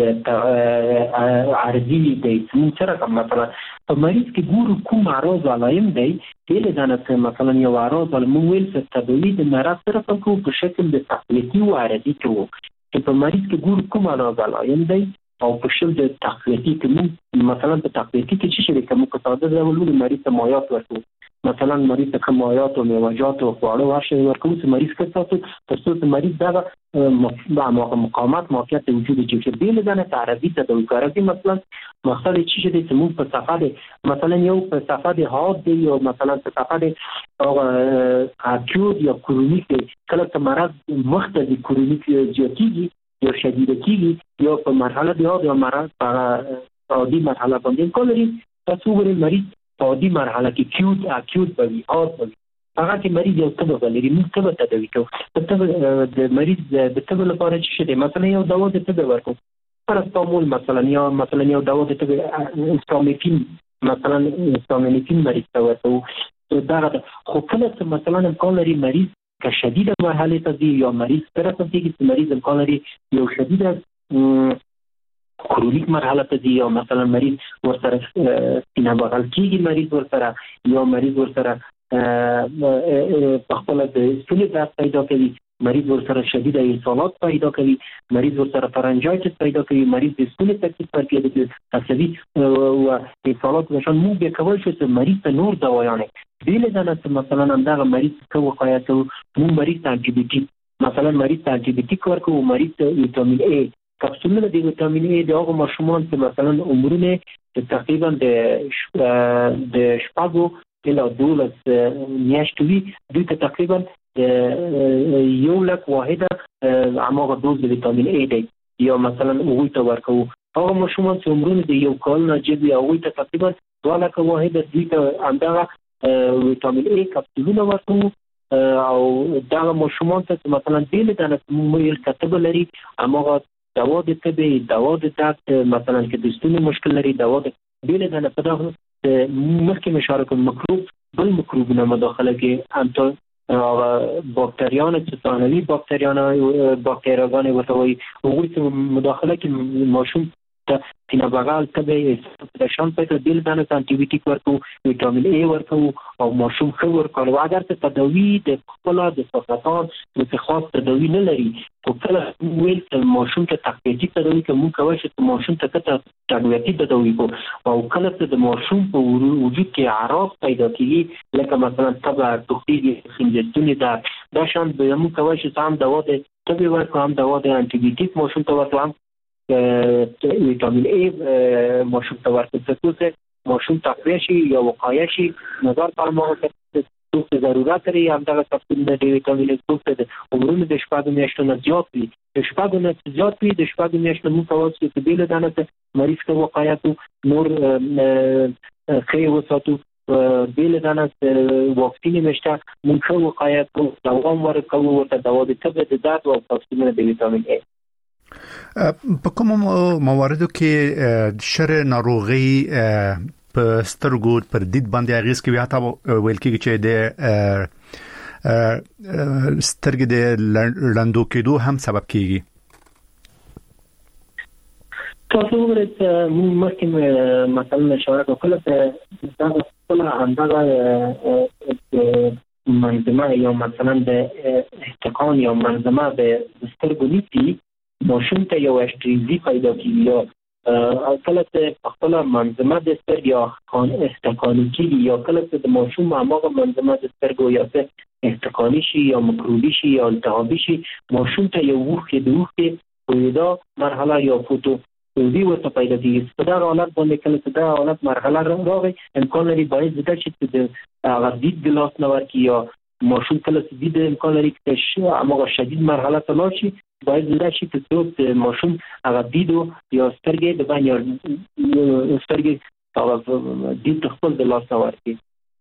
عرضی دی موږ سره مثلا په مریض کې ګورو کوم اعراض علایم دی دل دانه مثلا یو اعراض موږ ویل چې تدوی د مرض سره په شکل د تقویتی و عرضی کوو چې په مریض کې ګورو کوم اعراض علایم دی او په شکل د تقویتی کې مثلا په تقویتی کې چې شری کوم په ساده ډول مریض ته مایات ورکو مثلا مریض ته کمایات او میوه‌جات او خواړه ورشي ورکوم چې مریض کړه تاسو ته مریض دا مقاومت موقعیت وجود چې بیل دانه عربي ته د عربي مثلا مقصد چې د موږ په صفحه مثلا یو په صفحه د هاد دی او مثلا په صفحه د اکیوت یا کرونیک کله چې مرض مختلف کرونیک زیاتیږي یا شدید کیږي یا په مرحله دی او مرض په عادي مرحله باندې کولري تاسو ورې مریض په عادي مرحله کې اکیوت بوي او هغه چې مریض یو څه بلري موږ څه تدوي کوو د مریض د تبه لپاره چې دی مثلا یو دوا د تبه ورکو پاراسټامول مثلا یو دوا د تبه استامینوفین مثلا استامینوفین مریض ته ورکو دا خو کله چې مثلا امکان لري مریض که شدید مرحله ته ځي یا مریض سره رسیږي چې مریض امکان لري یو شدید کرونیک مرحله ته ځي یا مثلا مریض ورسره سینه بغل کیږي مریض ورسره یا مریض ورسره په خپل د ستوني درد پیدا کوي مریض ورسره شدید اسهالات پیدا کوي مریض ورسره فرنجایتس پیدا کوي مریض د ستوني تکلیف پیدا کوي عصبي او اسهالات نشان مو به کول شو چې مریض ته نور دوايانه بیل دانه مثلا همدغه مریض کو وقایت مو مریض ته انټي مثلا مریض ته انټي ورکو مریض ته ویټامین ای کپسولونه د ویټامین ای د هغه ماشومان چې مثلا عمرونه تقریبا د شپږو الى 12 میاشتې وي دوی ته تقریبا یو لک واحده عموغه دوز د ویټامین ای دی یا مثلا هغوی ته ورکو هغه ماشومان چې عمرونه د یو کال نه جدي هغوی ته تقریبا 2 لک واحده دوی ته همدغه ویټامین ای کپسولونه ورکو او دا ماشومان ته مثلا بیل دانه مویل کتب لري هغه دوا د تبې دوا د درد مثلا کې د ستوني مشکل لري دوا د بیل دانه په دغه مخکې مشارکت مکروب بل مکروب نه مداخله کې انت باکتریان چې ثانوي باکتریاګان ورته وایي هغوی ته مداخله کې ماشوم ته سینه بغل تبې پریشان پیدا بیل دانه انټي بیوټیک ورکو ویټامین ای ورکو او ماشوم ښه ورکړو اگر ته تداوی د خپل د سرطان د خاص تداوی نه لري خو کله ویل چې ماشوم ته تقویتي تداوی کوم کوي چې ماشوم ته تقویتي تداوی کو او کله چې د ماشوم په وجود کې اعراض پیدا کیږي لکه مثلا تبع توخیږي خنجرتونی دا شان به مو کوي چې هم دوا د تبې ورکو هم دوا د انټي بیوټیک ماشوم ته ورکو هم ویټامین ای ماشوم ته ورکو څه ماشوم تقویه شي یا وقایه شي نظر پر موږ څه ضرورت لري همدغه تفصیل د ویټامین ای څه د عمرونو د شپږ میاشتو نه زیات وي د شپږ نه زیات وي د شپږ میاشتو مو کول چې بیل دانه مریض ته وقایه نور خې وساتو بیل دانه واکسین مشته مونږ وقایه دوام ورکو ورته دوا د تبې د درد او تفصیل د ویټامین ای په کوم مواردو کې شر ناروغي په سترګو پر دید باندې اغیز کوي حتی ویل کېږي چې د سترګې د لاندو کېدو هم سبب کېږي تاسو ورته مخکې مثلا اشاره وکړه چې دا خپل همدغه منظمه یا مثلا د احتقان یا منظمه د سترګو نیسي ماشوم ته یو اشتریزی پیدا کیږي یا کله چې خپل منظمه د سترګو یا احتقانی کیږي یا کله چې د ماشوم هغه منظمه د سترګو یا احتقانی شي یا مکروبي شي یا التهابي شي ماشوم ته یو وخت پیدا مرحله یا فوتو وی ورته پیدا کیږي په دا حالت باندې کله چې دا حالت مرحله راغی امکان لري باید زده چې د هغه دید ګلاس نور کی یا ماشوم کله چې دید امکان لري چې هغه شدید مرحله ته لاړ شي باید زده شي چې ماشوم هغه دیدو یا سترګې د باندې سترګې هغه دید خپل د لاس ورکړي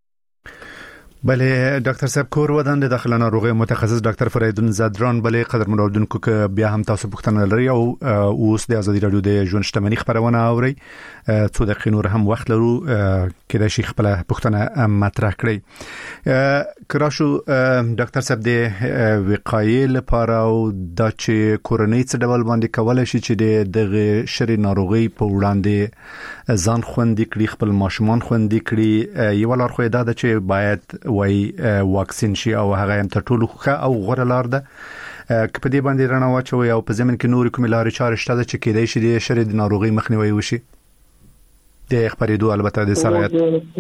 بله ډاکټر صاحب کور ودان د داخله ناروغي متخصص ډاکټر فریدون زادران بله قدر مراودونکو که بیا هم تاسو پوښتنه لري او اوس د ازادي رادیو د ژوند شتمنۍ خبرونه اوري څو دقیقې نور هم وخت لرو کله شي خپل پوښتنه مطرح کړئ کراشو ډاکټر صاحب د وقایې لپاره او د چې کورنۍ څه ډول باندې کولای شي چې د شری ناروغي په وړاندې ځان خوندي کړي خپل ماشومان خوندي کړي یو لار خو دا چې باید وای واکسین شي او هغه هم تر ټولو ښه او غوره لار ده که په دې باندې رڼا واچوي او په زمين کې نور کوم لارې چارې شته چې کېدای شي د شری د ناروغي مخنیوي وشي د خبرېدو البته د سرایت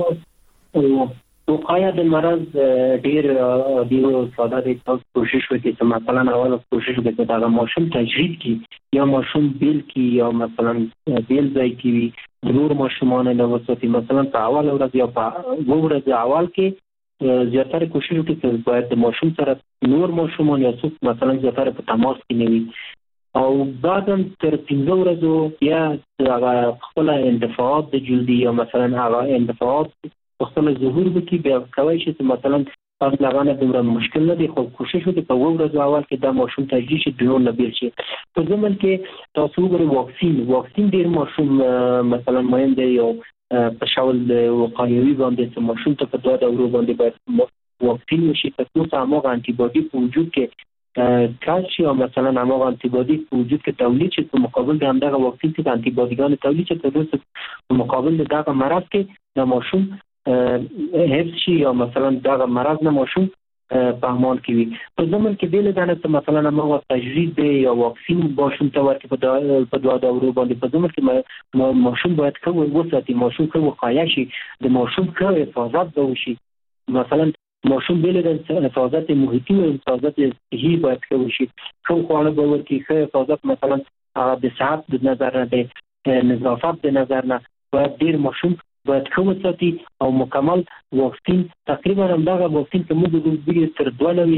وقایه د مرض ډیر ساده دي تاسو کوشش وکړئ چې مثلا اول کوشش وکړئ چې دا ماشوم تجرید کی یا ماشوم بیل کی یا مثلا بیل ځای کی د نور ماشومان له وسوتی مثلا په اول ورځ یا په ورځ اول کې زیاتره کوشش وکړئ چې باید د ماشوم سره نور ماشومان یا څوک مثلا زیاتره په تماس کې نه وي او بعدم تر 15 ورځې یا هغه خپل اندفاعات د جلدی یا مثلا هغه اندفاعات خپل ظهور وکي بیا کوي چې مثلا تاسو لغانه دومره مشکل نه دي خو کوشش وکړئ په ورځ اول کې دا ماشوم تجربه شي ډیر نه بیل شي په زمون کې تاسو وګورئ واکسین ډیر ماشوم مثلا مهم دی یو په شاول د وقایوي باندې چې ماشوم ته په 2 دورو باندې باید واکسین وشي تاسو هغه انټي باډي په وجود کې کاشي او مثلا هغه انټي باډي په وجود کې تولید شي په مقابل د همدغه واکسین چې انټي باډیګان تولید شي په مقابل دغه مرض کې د ماشوم حفظ شي او مثلا دغه مرض نه ماشوم په امان کې وي. په زمون کې بیل دانه مثلا هغه تجربه دی یا واکسین ماشوم ته ورکړي په دوه دورو باندې په زمون کې ماشوم باید کوم وساتي ماشوم کوم وقایه شي د ماشوم کوم حفاظت وشي. مثلا ماشوم بیل د حفاظت محیطي او حفاظت صحي باید کوم شي کوم خواړه به ورکړي ښه حفاظت مثلا د صحت د نظر نه د نظافت د نظر نه باید ډیر ماشوم باید کوم وساتي او مکمل واکسین تقریبا همدغه واکسین چې موږ د دې تر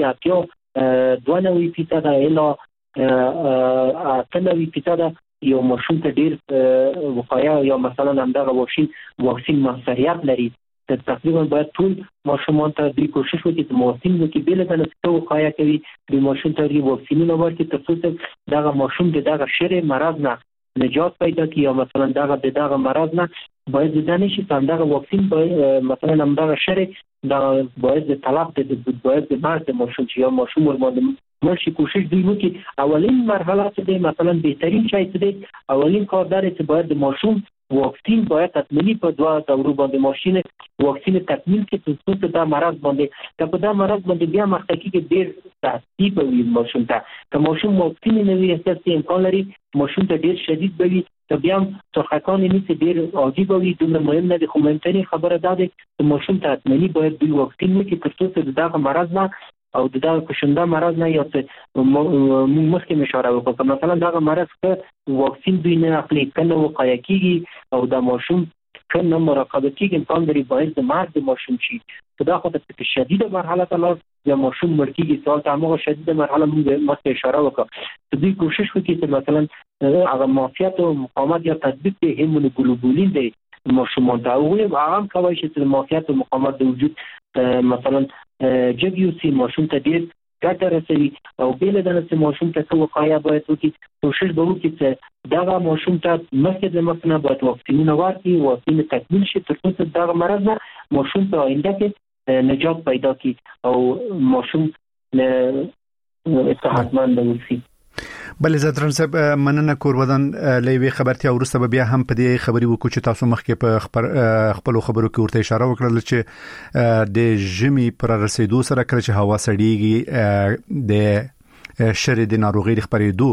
92% الا 98% یو ماشوم ته ډیر وقایه یا مثلا همدغه واکسین موثریت لري. تقریبا باید ټول ماشومان ته د کوشش وکړي چې واکسین وکړي بل ته څه وقایه کوي د ماشوم ته واکسینونه ورکړي تر څو دغه ماشوم دغه شری مرض نه نجات پیدا کړي او مثلا دغه مرض نه باید د نشي څنګه واکسین باید مثلا همدغه شری د باید د طلب د باید د مرګ د ماشوم چې یا ماشوم ورمانه مرشي کوشش دی وکړي اولین مرحله چې مثلا بهترین شی چې اولین کار داره چې باید د ماشوم واکسین باید تکمیلی په دوه دورو باندې ماشین واکسین تکمیل کې څه دا مرض باندې په دا مرض باندې بیا مخکې کې ډیر تاثیر کوي ماشوم ته که ماشوم واکسین نه وي هیڅ امکان لري ماشوم ته ډیر شدید وي ته بیا څرخکان نه ډیر عجیب وي دومره مهم نه دي خو مهمترین خبره دا ده چې ماشوم ته تکمیلی باید د واکسین کې تر څو دا مرض نه او دغه کوشنده مرض نه یا موږ مخکې اشاره وکړه مثلا دغه مرض که واکسین دوی نه اخلي کنه وقایه کیږي او د ماشوم کنه مراقبه کیږي امکان لري باعث د مرګ د ماشوم شي. دا خو د شدیده مرحله ته لاس یا ماشوم مړ کیږي سوال ته هغه شدیده مرحله موږ مخکې اشاره وکړه دوی کوشش وکړي چې مثلا هغه معافیت او مقاومت یا تثبیت د هیموګلوبولین دی ماشومان ته هغه هم کوي چې معافیت او مقاومت د وجود مثلا جګیوسی ماشوم ته ډیر ګټه رسوي او بیل د نس ماشوم ته څو وقایه باید وکړي کوشش به وکړي چې دا ماشوم ته مخکې د مخنه باید واکسینونه ورکړي واکسین تکمیل شي تر څو دا مرض نه ماشوم ته آینده کې نجات پیدا کړي او ماشوم صحتمند وي. بل زدرن صاحب مننه کورودان لوي خبرتي او رسته بیا هم په دې خبري وکړو چې تاسو مخکې په خپل خبرو کې ورته اشاره وکړل چې د جمی پر رسیدو سره کړ چې هوا سړیږي د شری د ناروغي خبرېدو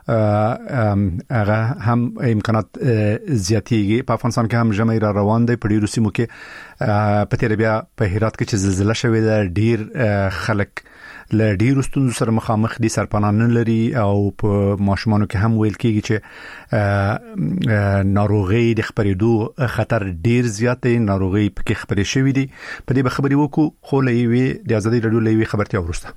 هغه هم امکانات زیاتېږي په افغانستان کې هم جمعي را روان دي په ډیرو سیمو کې په تیر بیا په هرات کې چې زلزلہ شوې ده ډیر خلک له ډیرو ستونزو سره مخامخ دي سرپناه نه لري او په ماشومانو کې هم ویل کېږي چې ناروغي د خبرېدو خطر ډیر زیات دی ناروغي پکې خبرې شوې دي په دې خبرې وکړو خو لوي د ازادي رادیو لوي خبرتي اورسته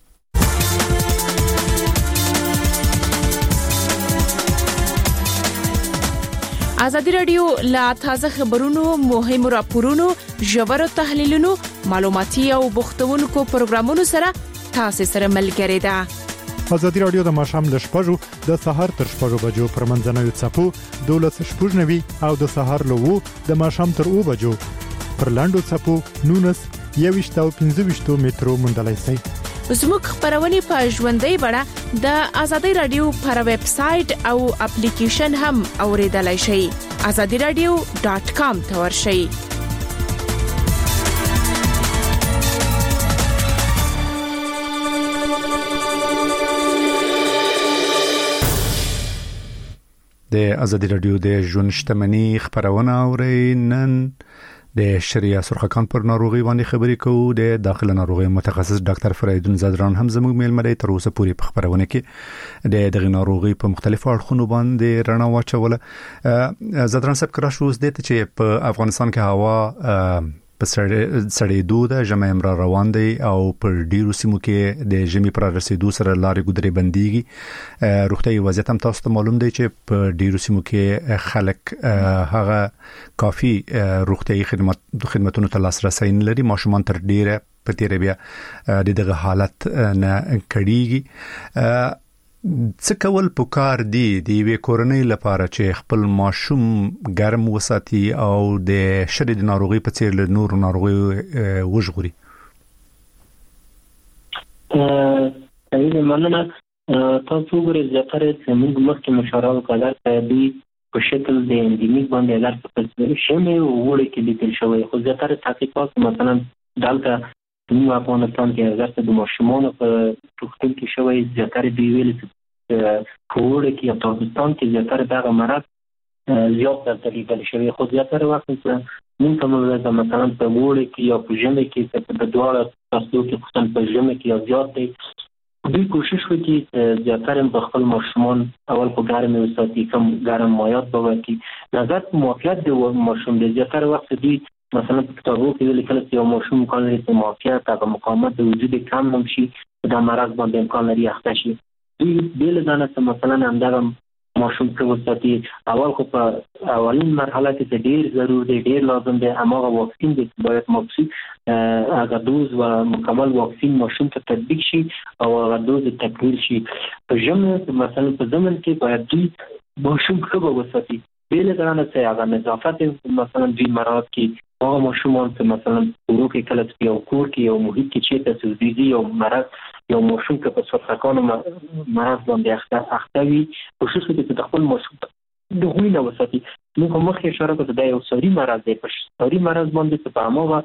ازادي رادیو لا تازه خبرونو مهم راپورونو ژور تحلیلونو معلوماتي او بوختونکو پروګرامونو سره تاسو سره ملګری ده. ازادي رادیو د ماشام د شپږو د سحر تر شپږو بجو پر منځنوي چپو 12:00 او د سحر لوو د ماشام تر 2 بجو پر لاندو چپو 19 او 15 مترو مندلای سي. زموږ خبرونه په ژوندۍ بڼه د ازادي رادیو پر ویب سټ او اپلیکیشن هم اوریدلای شئ. azadiradio.com ته ورشئ. د ازادي رادیو د ژوند شتمنۍ خبرونه اورینن د شریعه سرخکان پر ناروغي باندې خبرې کوو د داخله ناروغي متخصص ډاکټر فریدون زدران هم زموږ میلمه تر اوسه پوری په خبرونه کې د دغه ناروغي په مختلفو اړخونو باندې رڼا واچوله. زدران صاحب کرا شو زده چې په افغانستان کې هوا په سړې دوه جمع امر روان دي او پر ډیرو سیمو کې د جمی پر رسیدو سره لارې ګودري بنديږي روغتي وضعیت هم تاسو ته معلوم دی چې په ډیرو سیمو کې خلک هغه کافي روغتي خدماتونو ته لاسرسي نه لري ماشومان تر ډیره په تیر بیا دغه حالت نه کړيږي. څه کول پکار دي د یوې کورنۍ لپاره چې خپل ماشوم ګرم وساتي او د شری د ناروغي په څیر له نور ناروغي وژغوري؟ مننه. تاسو ګورئ زیاتره زموږ مخکې مشوره وکړه چې دوی په شکل د اندیمیک باندې اگر په شمه وړي کې لیکل شوی، خو زیاتره تحقیقات مثلا دلته موږ افغانستان کې اگر د ماشومانو په روغتون کې شوی زیاتره دی ویل چې په وړي کې یا پاکستان کې زیاتره دغه مرض زیات دلته لیکل شوی، خو زیاتره وخت موږ کومه مثلا په وړي کې یا په ژمي کې په دواړه تاسو کې خصوصا په ژمي کې یا زیات دی دوی کوشش وکړي زیاتره په خپل ماشومان اول په ګرمه وساتي، کم ګرم مایات به ورکړي. نظر معافیت د ماشوم د زیاتره وخت دوی مثلا په کتابو کې لیکل چې یو ماشوم کله چې معافیت او مقاومت د وجود کم هم شي دا مرض باندې امکان لري اخته شي. دوی بل ځانه مثلا همدغه ماشوم څه وساتي اول خو په اولین مرحله کې ډیر ضرور دی، ډیر لازم دی هغه واکسین د باید مفصل هغه دوز و مکمل واکسین ماشوم ته تطبیق شي او هغه دوز تکمیل شي. په ژمه مثلا په زمن کې باید دوی ماشوم ښه وساتي بل ځانه چې هغه نظافت مثلا دوی مراد کې هغه ماشومان چې مثلا ورو کې کله چې یو کور کې یو محیط کې چې تاسو دې یو مرض یو ماشوم که په سرطان مرض باندې اخته وي کوشش وکړي چې خپل ماشوم د غوینه وساتي. موږ مخکې اشاره کړو دا یو ساري مرض دی، په ساري مرض باندې په هغه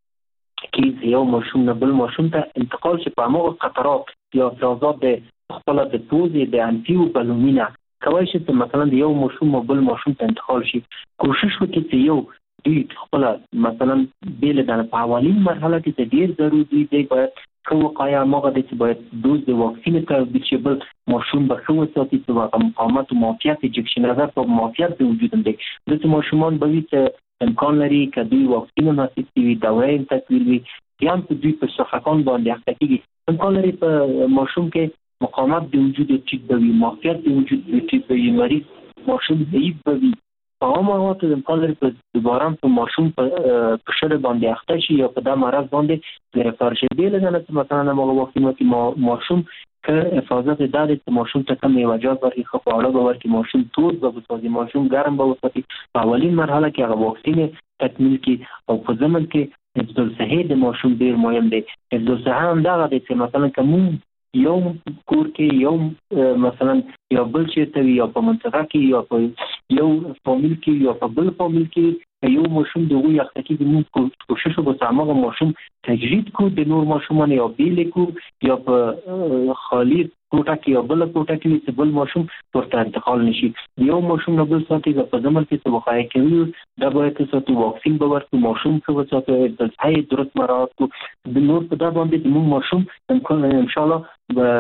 کې یو ماشوم نه بل ماشوم ته انتقال شي په هغه قطرات یا افرازات د خپل د پوزې د انتیو بالومینا کوي چې مثلا یو ماشوم بل ماشوم ته انتقال شي. کوشش وکړي چې یو دوی خپل مثلا بیل د اولین مرحله کې ډیر ضروري دی باید کوم وقایع موږ د باید دوز د واکسین ته چې بل ماشوم به خو ساتي چې مقاومت او معافیت انجکشن راځي په معافیت د وجود دی د ماشومان به وي چې امکان لري چې دوی واکسین نصیب وي دوايي تکویل وي یا هم دوی په صحکان باندې اخته کیږي امکان لري په ماشوم کې مقاومت د وجود ټیټ وي معافیت د وجود ټیټ وي مریض ماشوم ضعیف وي هغه وخت امکان لري په دوباره په ماشوم په شر باندې اخته شي یا په دا مرض باندې ګرفتار شي. بل نه مثلا موږ واکسین کې ماشوم که حفاظت داده چې ماشوم ته کم ایواجات ورکړي خو په اړه باور کې ماشوم تود به وساتي ماشوم ګرم به وساتي. په اولین مرحله کې هغه واکسین تکمیل کی او په ضمن کې حفظ الصحه د ماشوم ډیر مهم دی. حفظ الصحه هم دا دی چې مثلا کوم یو کور کې یو مثلا یو بل چیرته یا په منطقه کې یا په یو فامیل کې یا په بل فامیل کې یو ماشوم د وی اخته کې موږ کوشش وکړو هغه ماشوم تجرید کو د نور ماشومان یا بیل کو یا په خالی کوټه کې یا بل کوټه کې چې بل ماشوم ورته انتقال نشي. یو ماشوم نه بل ساتي په ځمن کې څه وقایع کوي دا باید چې واکسین به ورته ماشوم څه وساتي د صحي درست مراد کو د نور په دا باندې موږ ماشوم ان شاء الله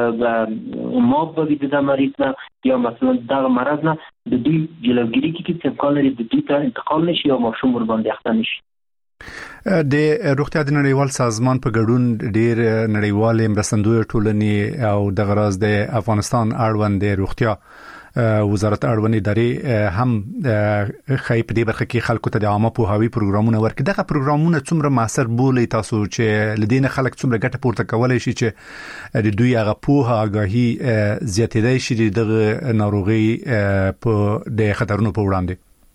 ما به د مریض نه یا مثلا دا مرض نه د دې جلوګیری کې چې امکان لري د دې ته انتقال نشي او ماشوم ور باندې اخته نشي. د روغتیا د نړیوال سازمان په ګډون ډیر نړیوال مرستندوی ټولنې او د غراز د افغانستان اړوند د روغتیا وزارت اړوند ادارې هم خای په دې برخه کې خلکو ته د عامه پوهاوی پروګرامونه ورکړي. دغه پروګرامونه څومره موثر بولي تاسو چې لدین خلک څومره ګټه پورته کولای شي چې د دوی هغه پوهه آگاهي زیاتېدای شي د ناروغي په د خطرونو په وړاندې؟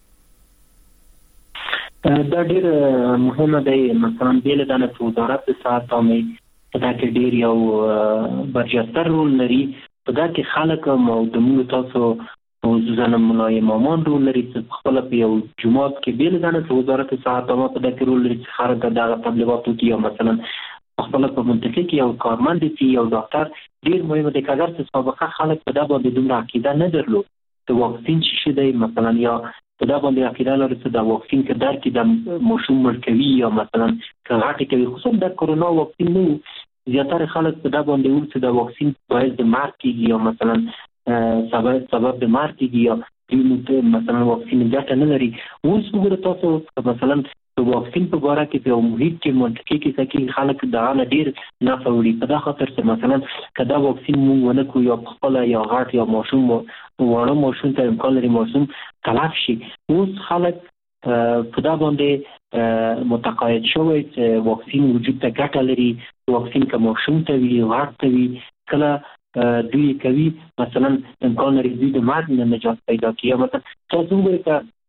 دا ډیر مهمه دی. مثلا بیل د وزارت د صحت عامه دا کې ډیر یو برجستر رول لري په دا کې خلک او د موږ تاسو وزن ملای امامان رول لري چې خپل په یو جماعت کې بیل د وزارت صحت عامه په دا کې رول لري چې خارج دغه تبلیغات کوي او مثلا خپل په منطقه کې یو کارمند دی یو ډاکټر ډیر مهمه دی کاغذ چې سابقه خلک په دا باندې دومره عقیده نه درلود چې واکسین شي دی مثلا یا په دا باندې عقیده لري چې دا واکسین کې درک د ماشوم مرکوي یا مثلا کاغټي کوي خصوصا د کرونا واکسین نو زیاتره خلک په دا باندې وایي چې دا واکسین باید د مرګ کیږي یا مثلا سبب د مرګ کیږي یا مثلا واکسین ګټه نه لري. اوس وګورئ تاسو مثلا د واکسین په اړه کې په محیط کې منطقي کې چې خلک دا نه ډیر نه فوري په دا خاطر چې مثلا کدا واکسین مونږ ونه کوو یا خپل یا غاټ یا ماشوم وړو ماشوم ته امکان لري ماشوم تلف شي. اوس خلک په دا باندې متقاعد شوی چې واکسین وجود ته ګټه لري واکسین که ماشوم ته وي غاټ ته وي کله دوی کوي مثلا امکان لري دوی د مرګ نه نجات پیدا کړي. مثلا تاسو وګورئ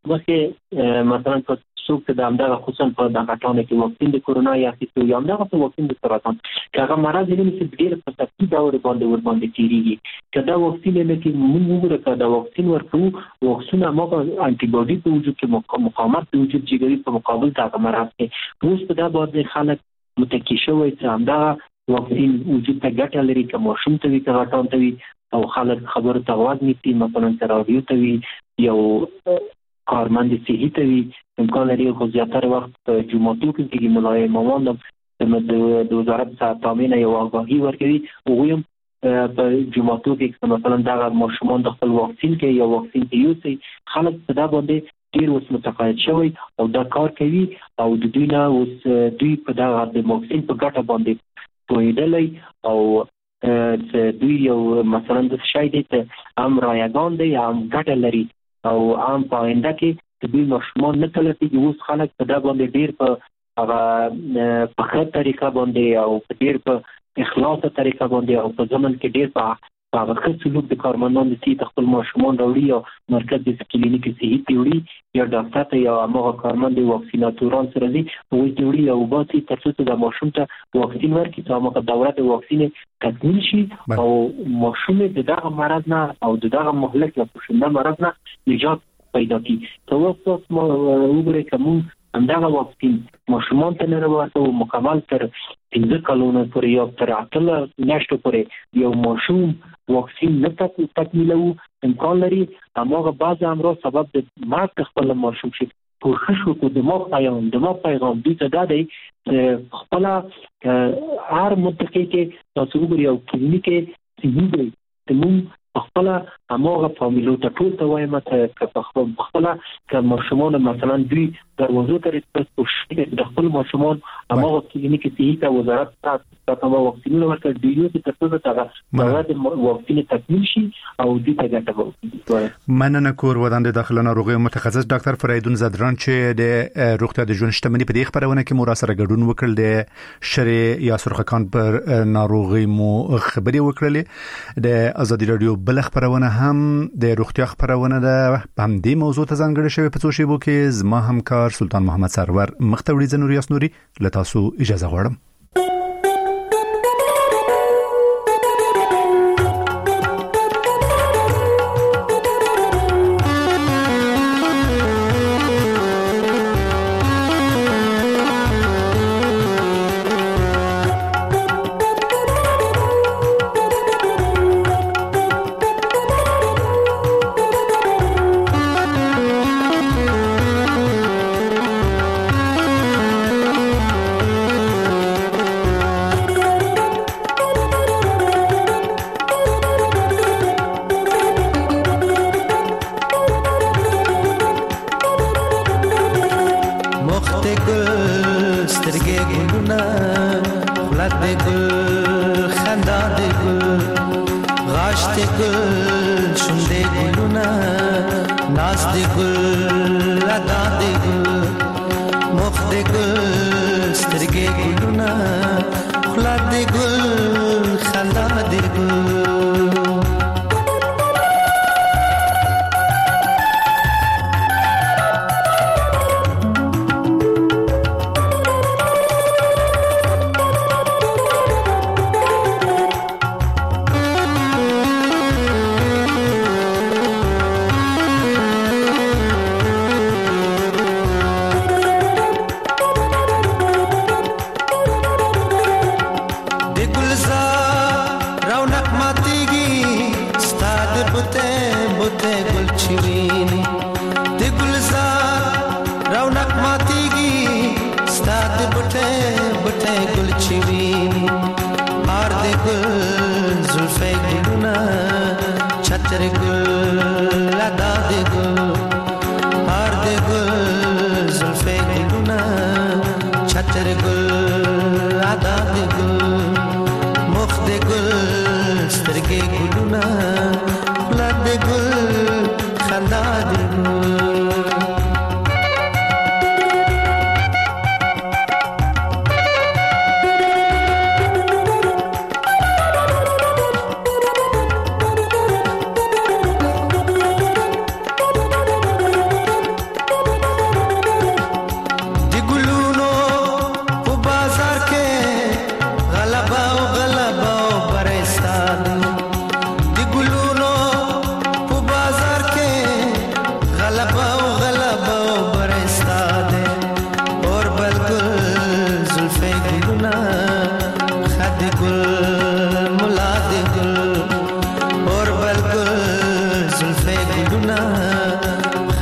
مخه مثلا په څوک د همدغه خصوصا په دغه ټاونه کې واکسین د کورونا یا چې یو همدغه په واکسین د سرطان هغه مرض یې چې ډېر په تفصیل ډول باندې تیریږي کدا واکسین نه کې موږ وګورو کدا واکسین ورکو واکسین هغه انټي باډي په وجود کې مقاومت په وجود جګړې په مقابل د مرض کې اوس په دا باندې خلک متکی شوی چې همدغه واکسین وجود ته ګټه لري کوم شوم ته وي کغټون ته وي او خلک خبره تغواد نیتی مثلا تراویو ته وي یو کارمند صحي ته وي امکان لري خو زیاتره وخت په جمعاتو کې ملای امامان د وزارت تامین یو آگاهی ورکوي او هم په جمعاتو کې مثلا دغه ماشومان د خپل واکسین کې یا واکسین کې یوسي خلک په دا باندې ډیر اوس متقاعد شوی او دا کار کوي او د دوی نه اوس دوی په دغه د واکسین په ګټه باندې پوهیدلی او دوی یو مثلا د شای دي ته هم رایگان دی هم ګټه لري او عام پاینده کې د دوی ماشومان نه تلفي اوس خلک په دا باندې ډیر په هغه په ښه طریقه باندې او په ډیر په اخلاص طریقه باندې او په ځمن کې ډیر په هغه ښه سلوک د کارمندان د سي خپل ماشومان راوړي او مرکز د کلینیک صحي پیوړي یا ډاکټر ته یا هغه کارمند واکسیناتوران سره دي او پیوړي او باسي ترڅو د ماشوم ته واکسین ورکړي چې هغه دوره د واکسین تکمیل شي او ماشوم دغه مرض نه او دغه مهلک یا پوښنده مرض نه نجات پیدا کړي ته اوس ما وګورئ کوم همدغه واکسین ماشومان ته نه ورته او مکمل تر 15 کلونو پورې یا تر 8 میاشتو پورې یو ماشوم واکسین نه تکمیلو امکان لري هغه بعض امراض سبب د مرګ خپل ماشوم شي کوشش وکړو د دماغ پیغام دې ته دا دی خپل هر منطقه کې تاسو وګورئ او کلینیک صحي دی تمون خپل هغه فامیلو ته ټول ته وایم ته خپل کوم ماشومان مثلا دوی دروازو ته رسېدل د خپل ماشومان هغه کلینیک صحي ته وزارت ته واکسینونه ورکړي دیو چې تاسو ته د واکسین تکمیل شي او دې ته ګټه مننه کور ودان د داخله ناروغي متخصص ډاکټر فریدون زدران چې د روغتیا د ژوند شتمنۍ په دې خبرونه کې مو سره ګډون وکړل د شری یا سرخکان پر ناروغي مو خبري وکړلې د ازادي رادیو بل خبرونه هم د روغتیا خبرونه ده هم دې موضوع ته ځانګړی شوی په څو شیبو کې زما همکار سلطان محمد سرور مختوری زنوریاس نوري لتاسو اجازه غواړم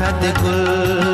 خط گل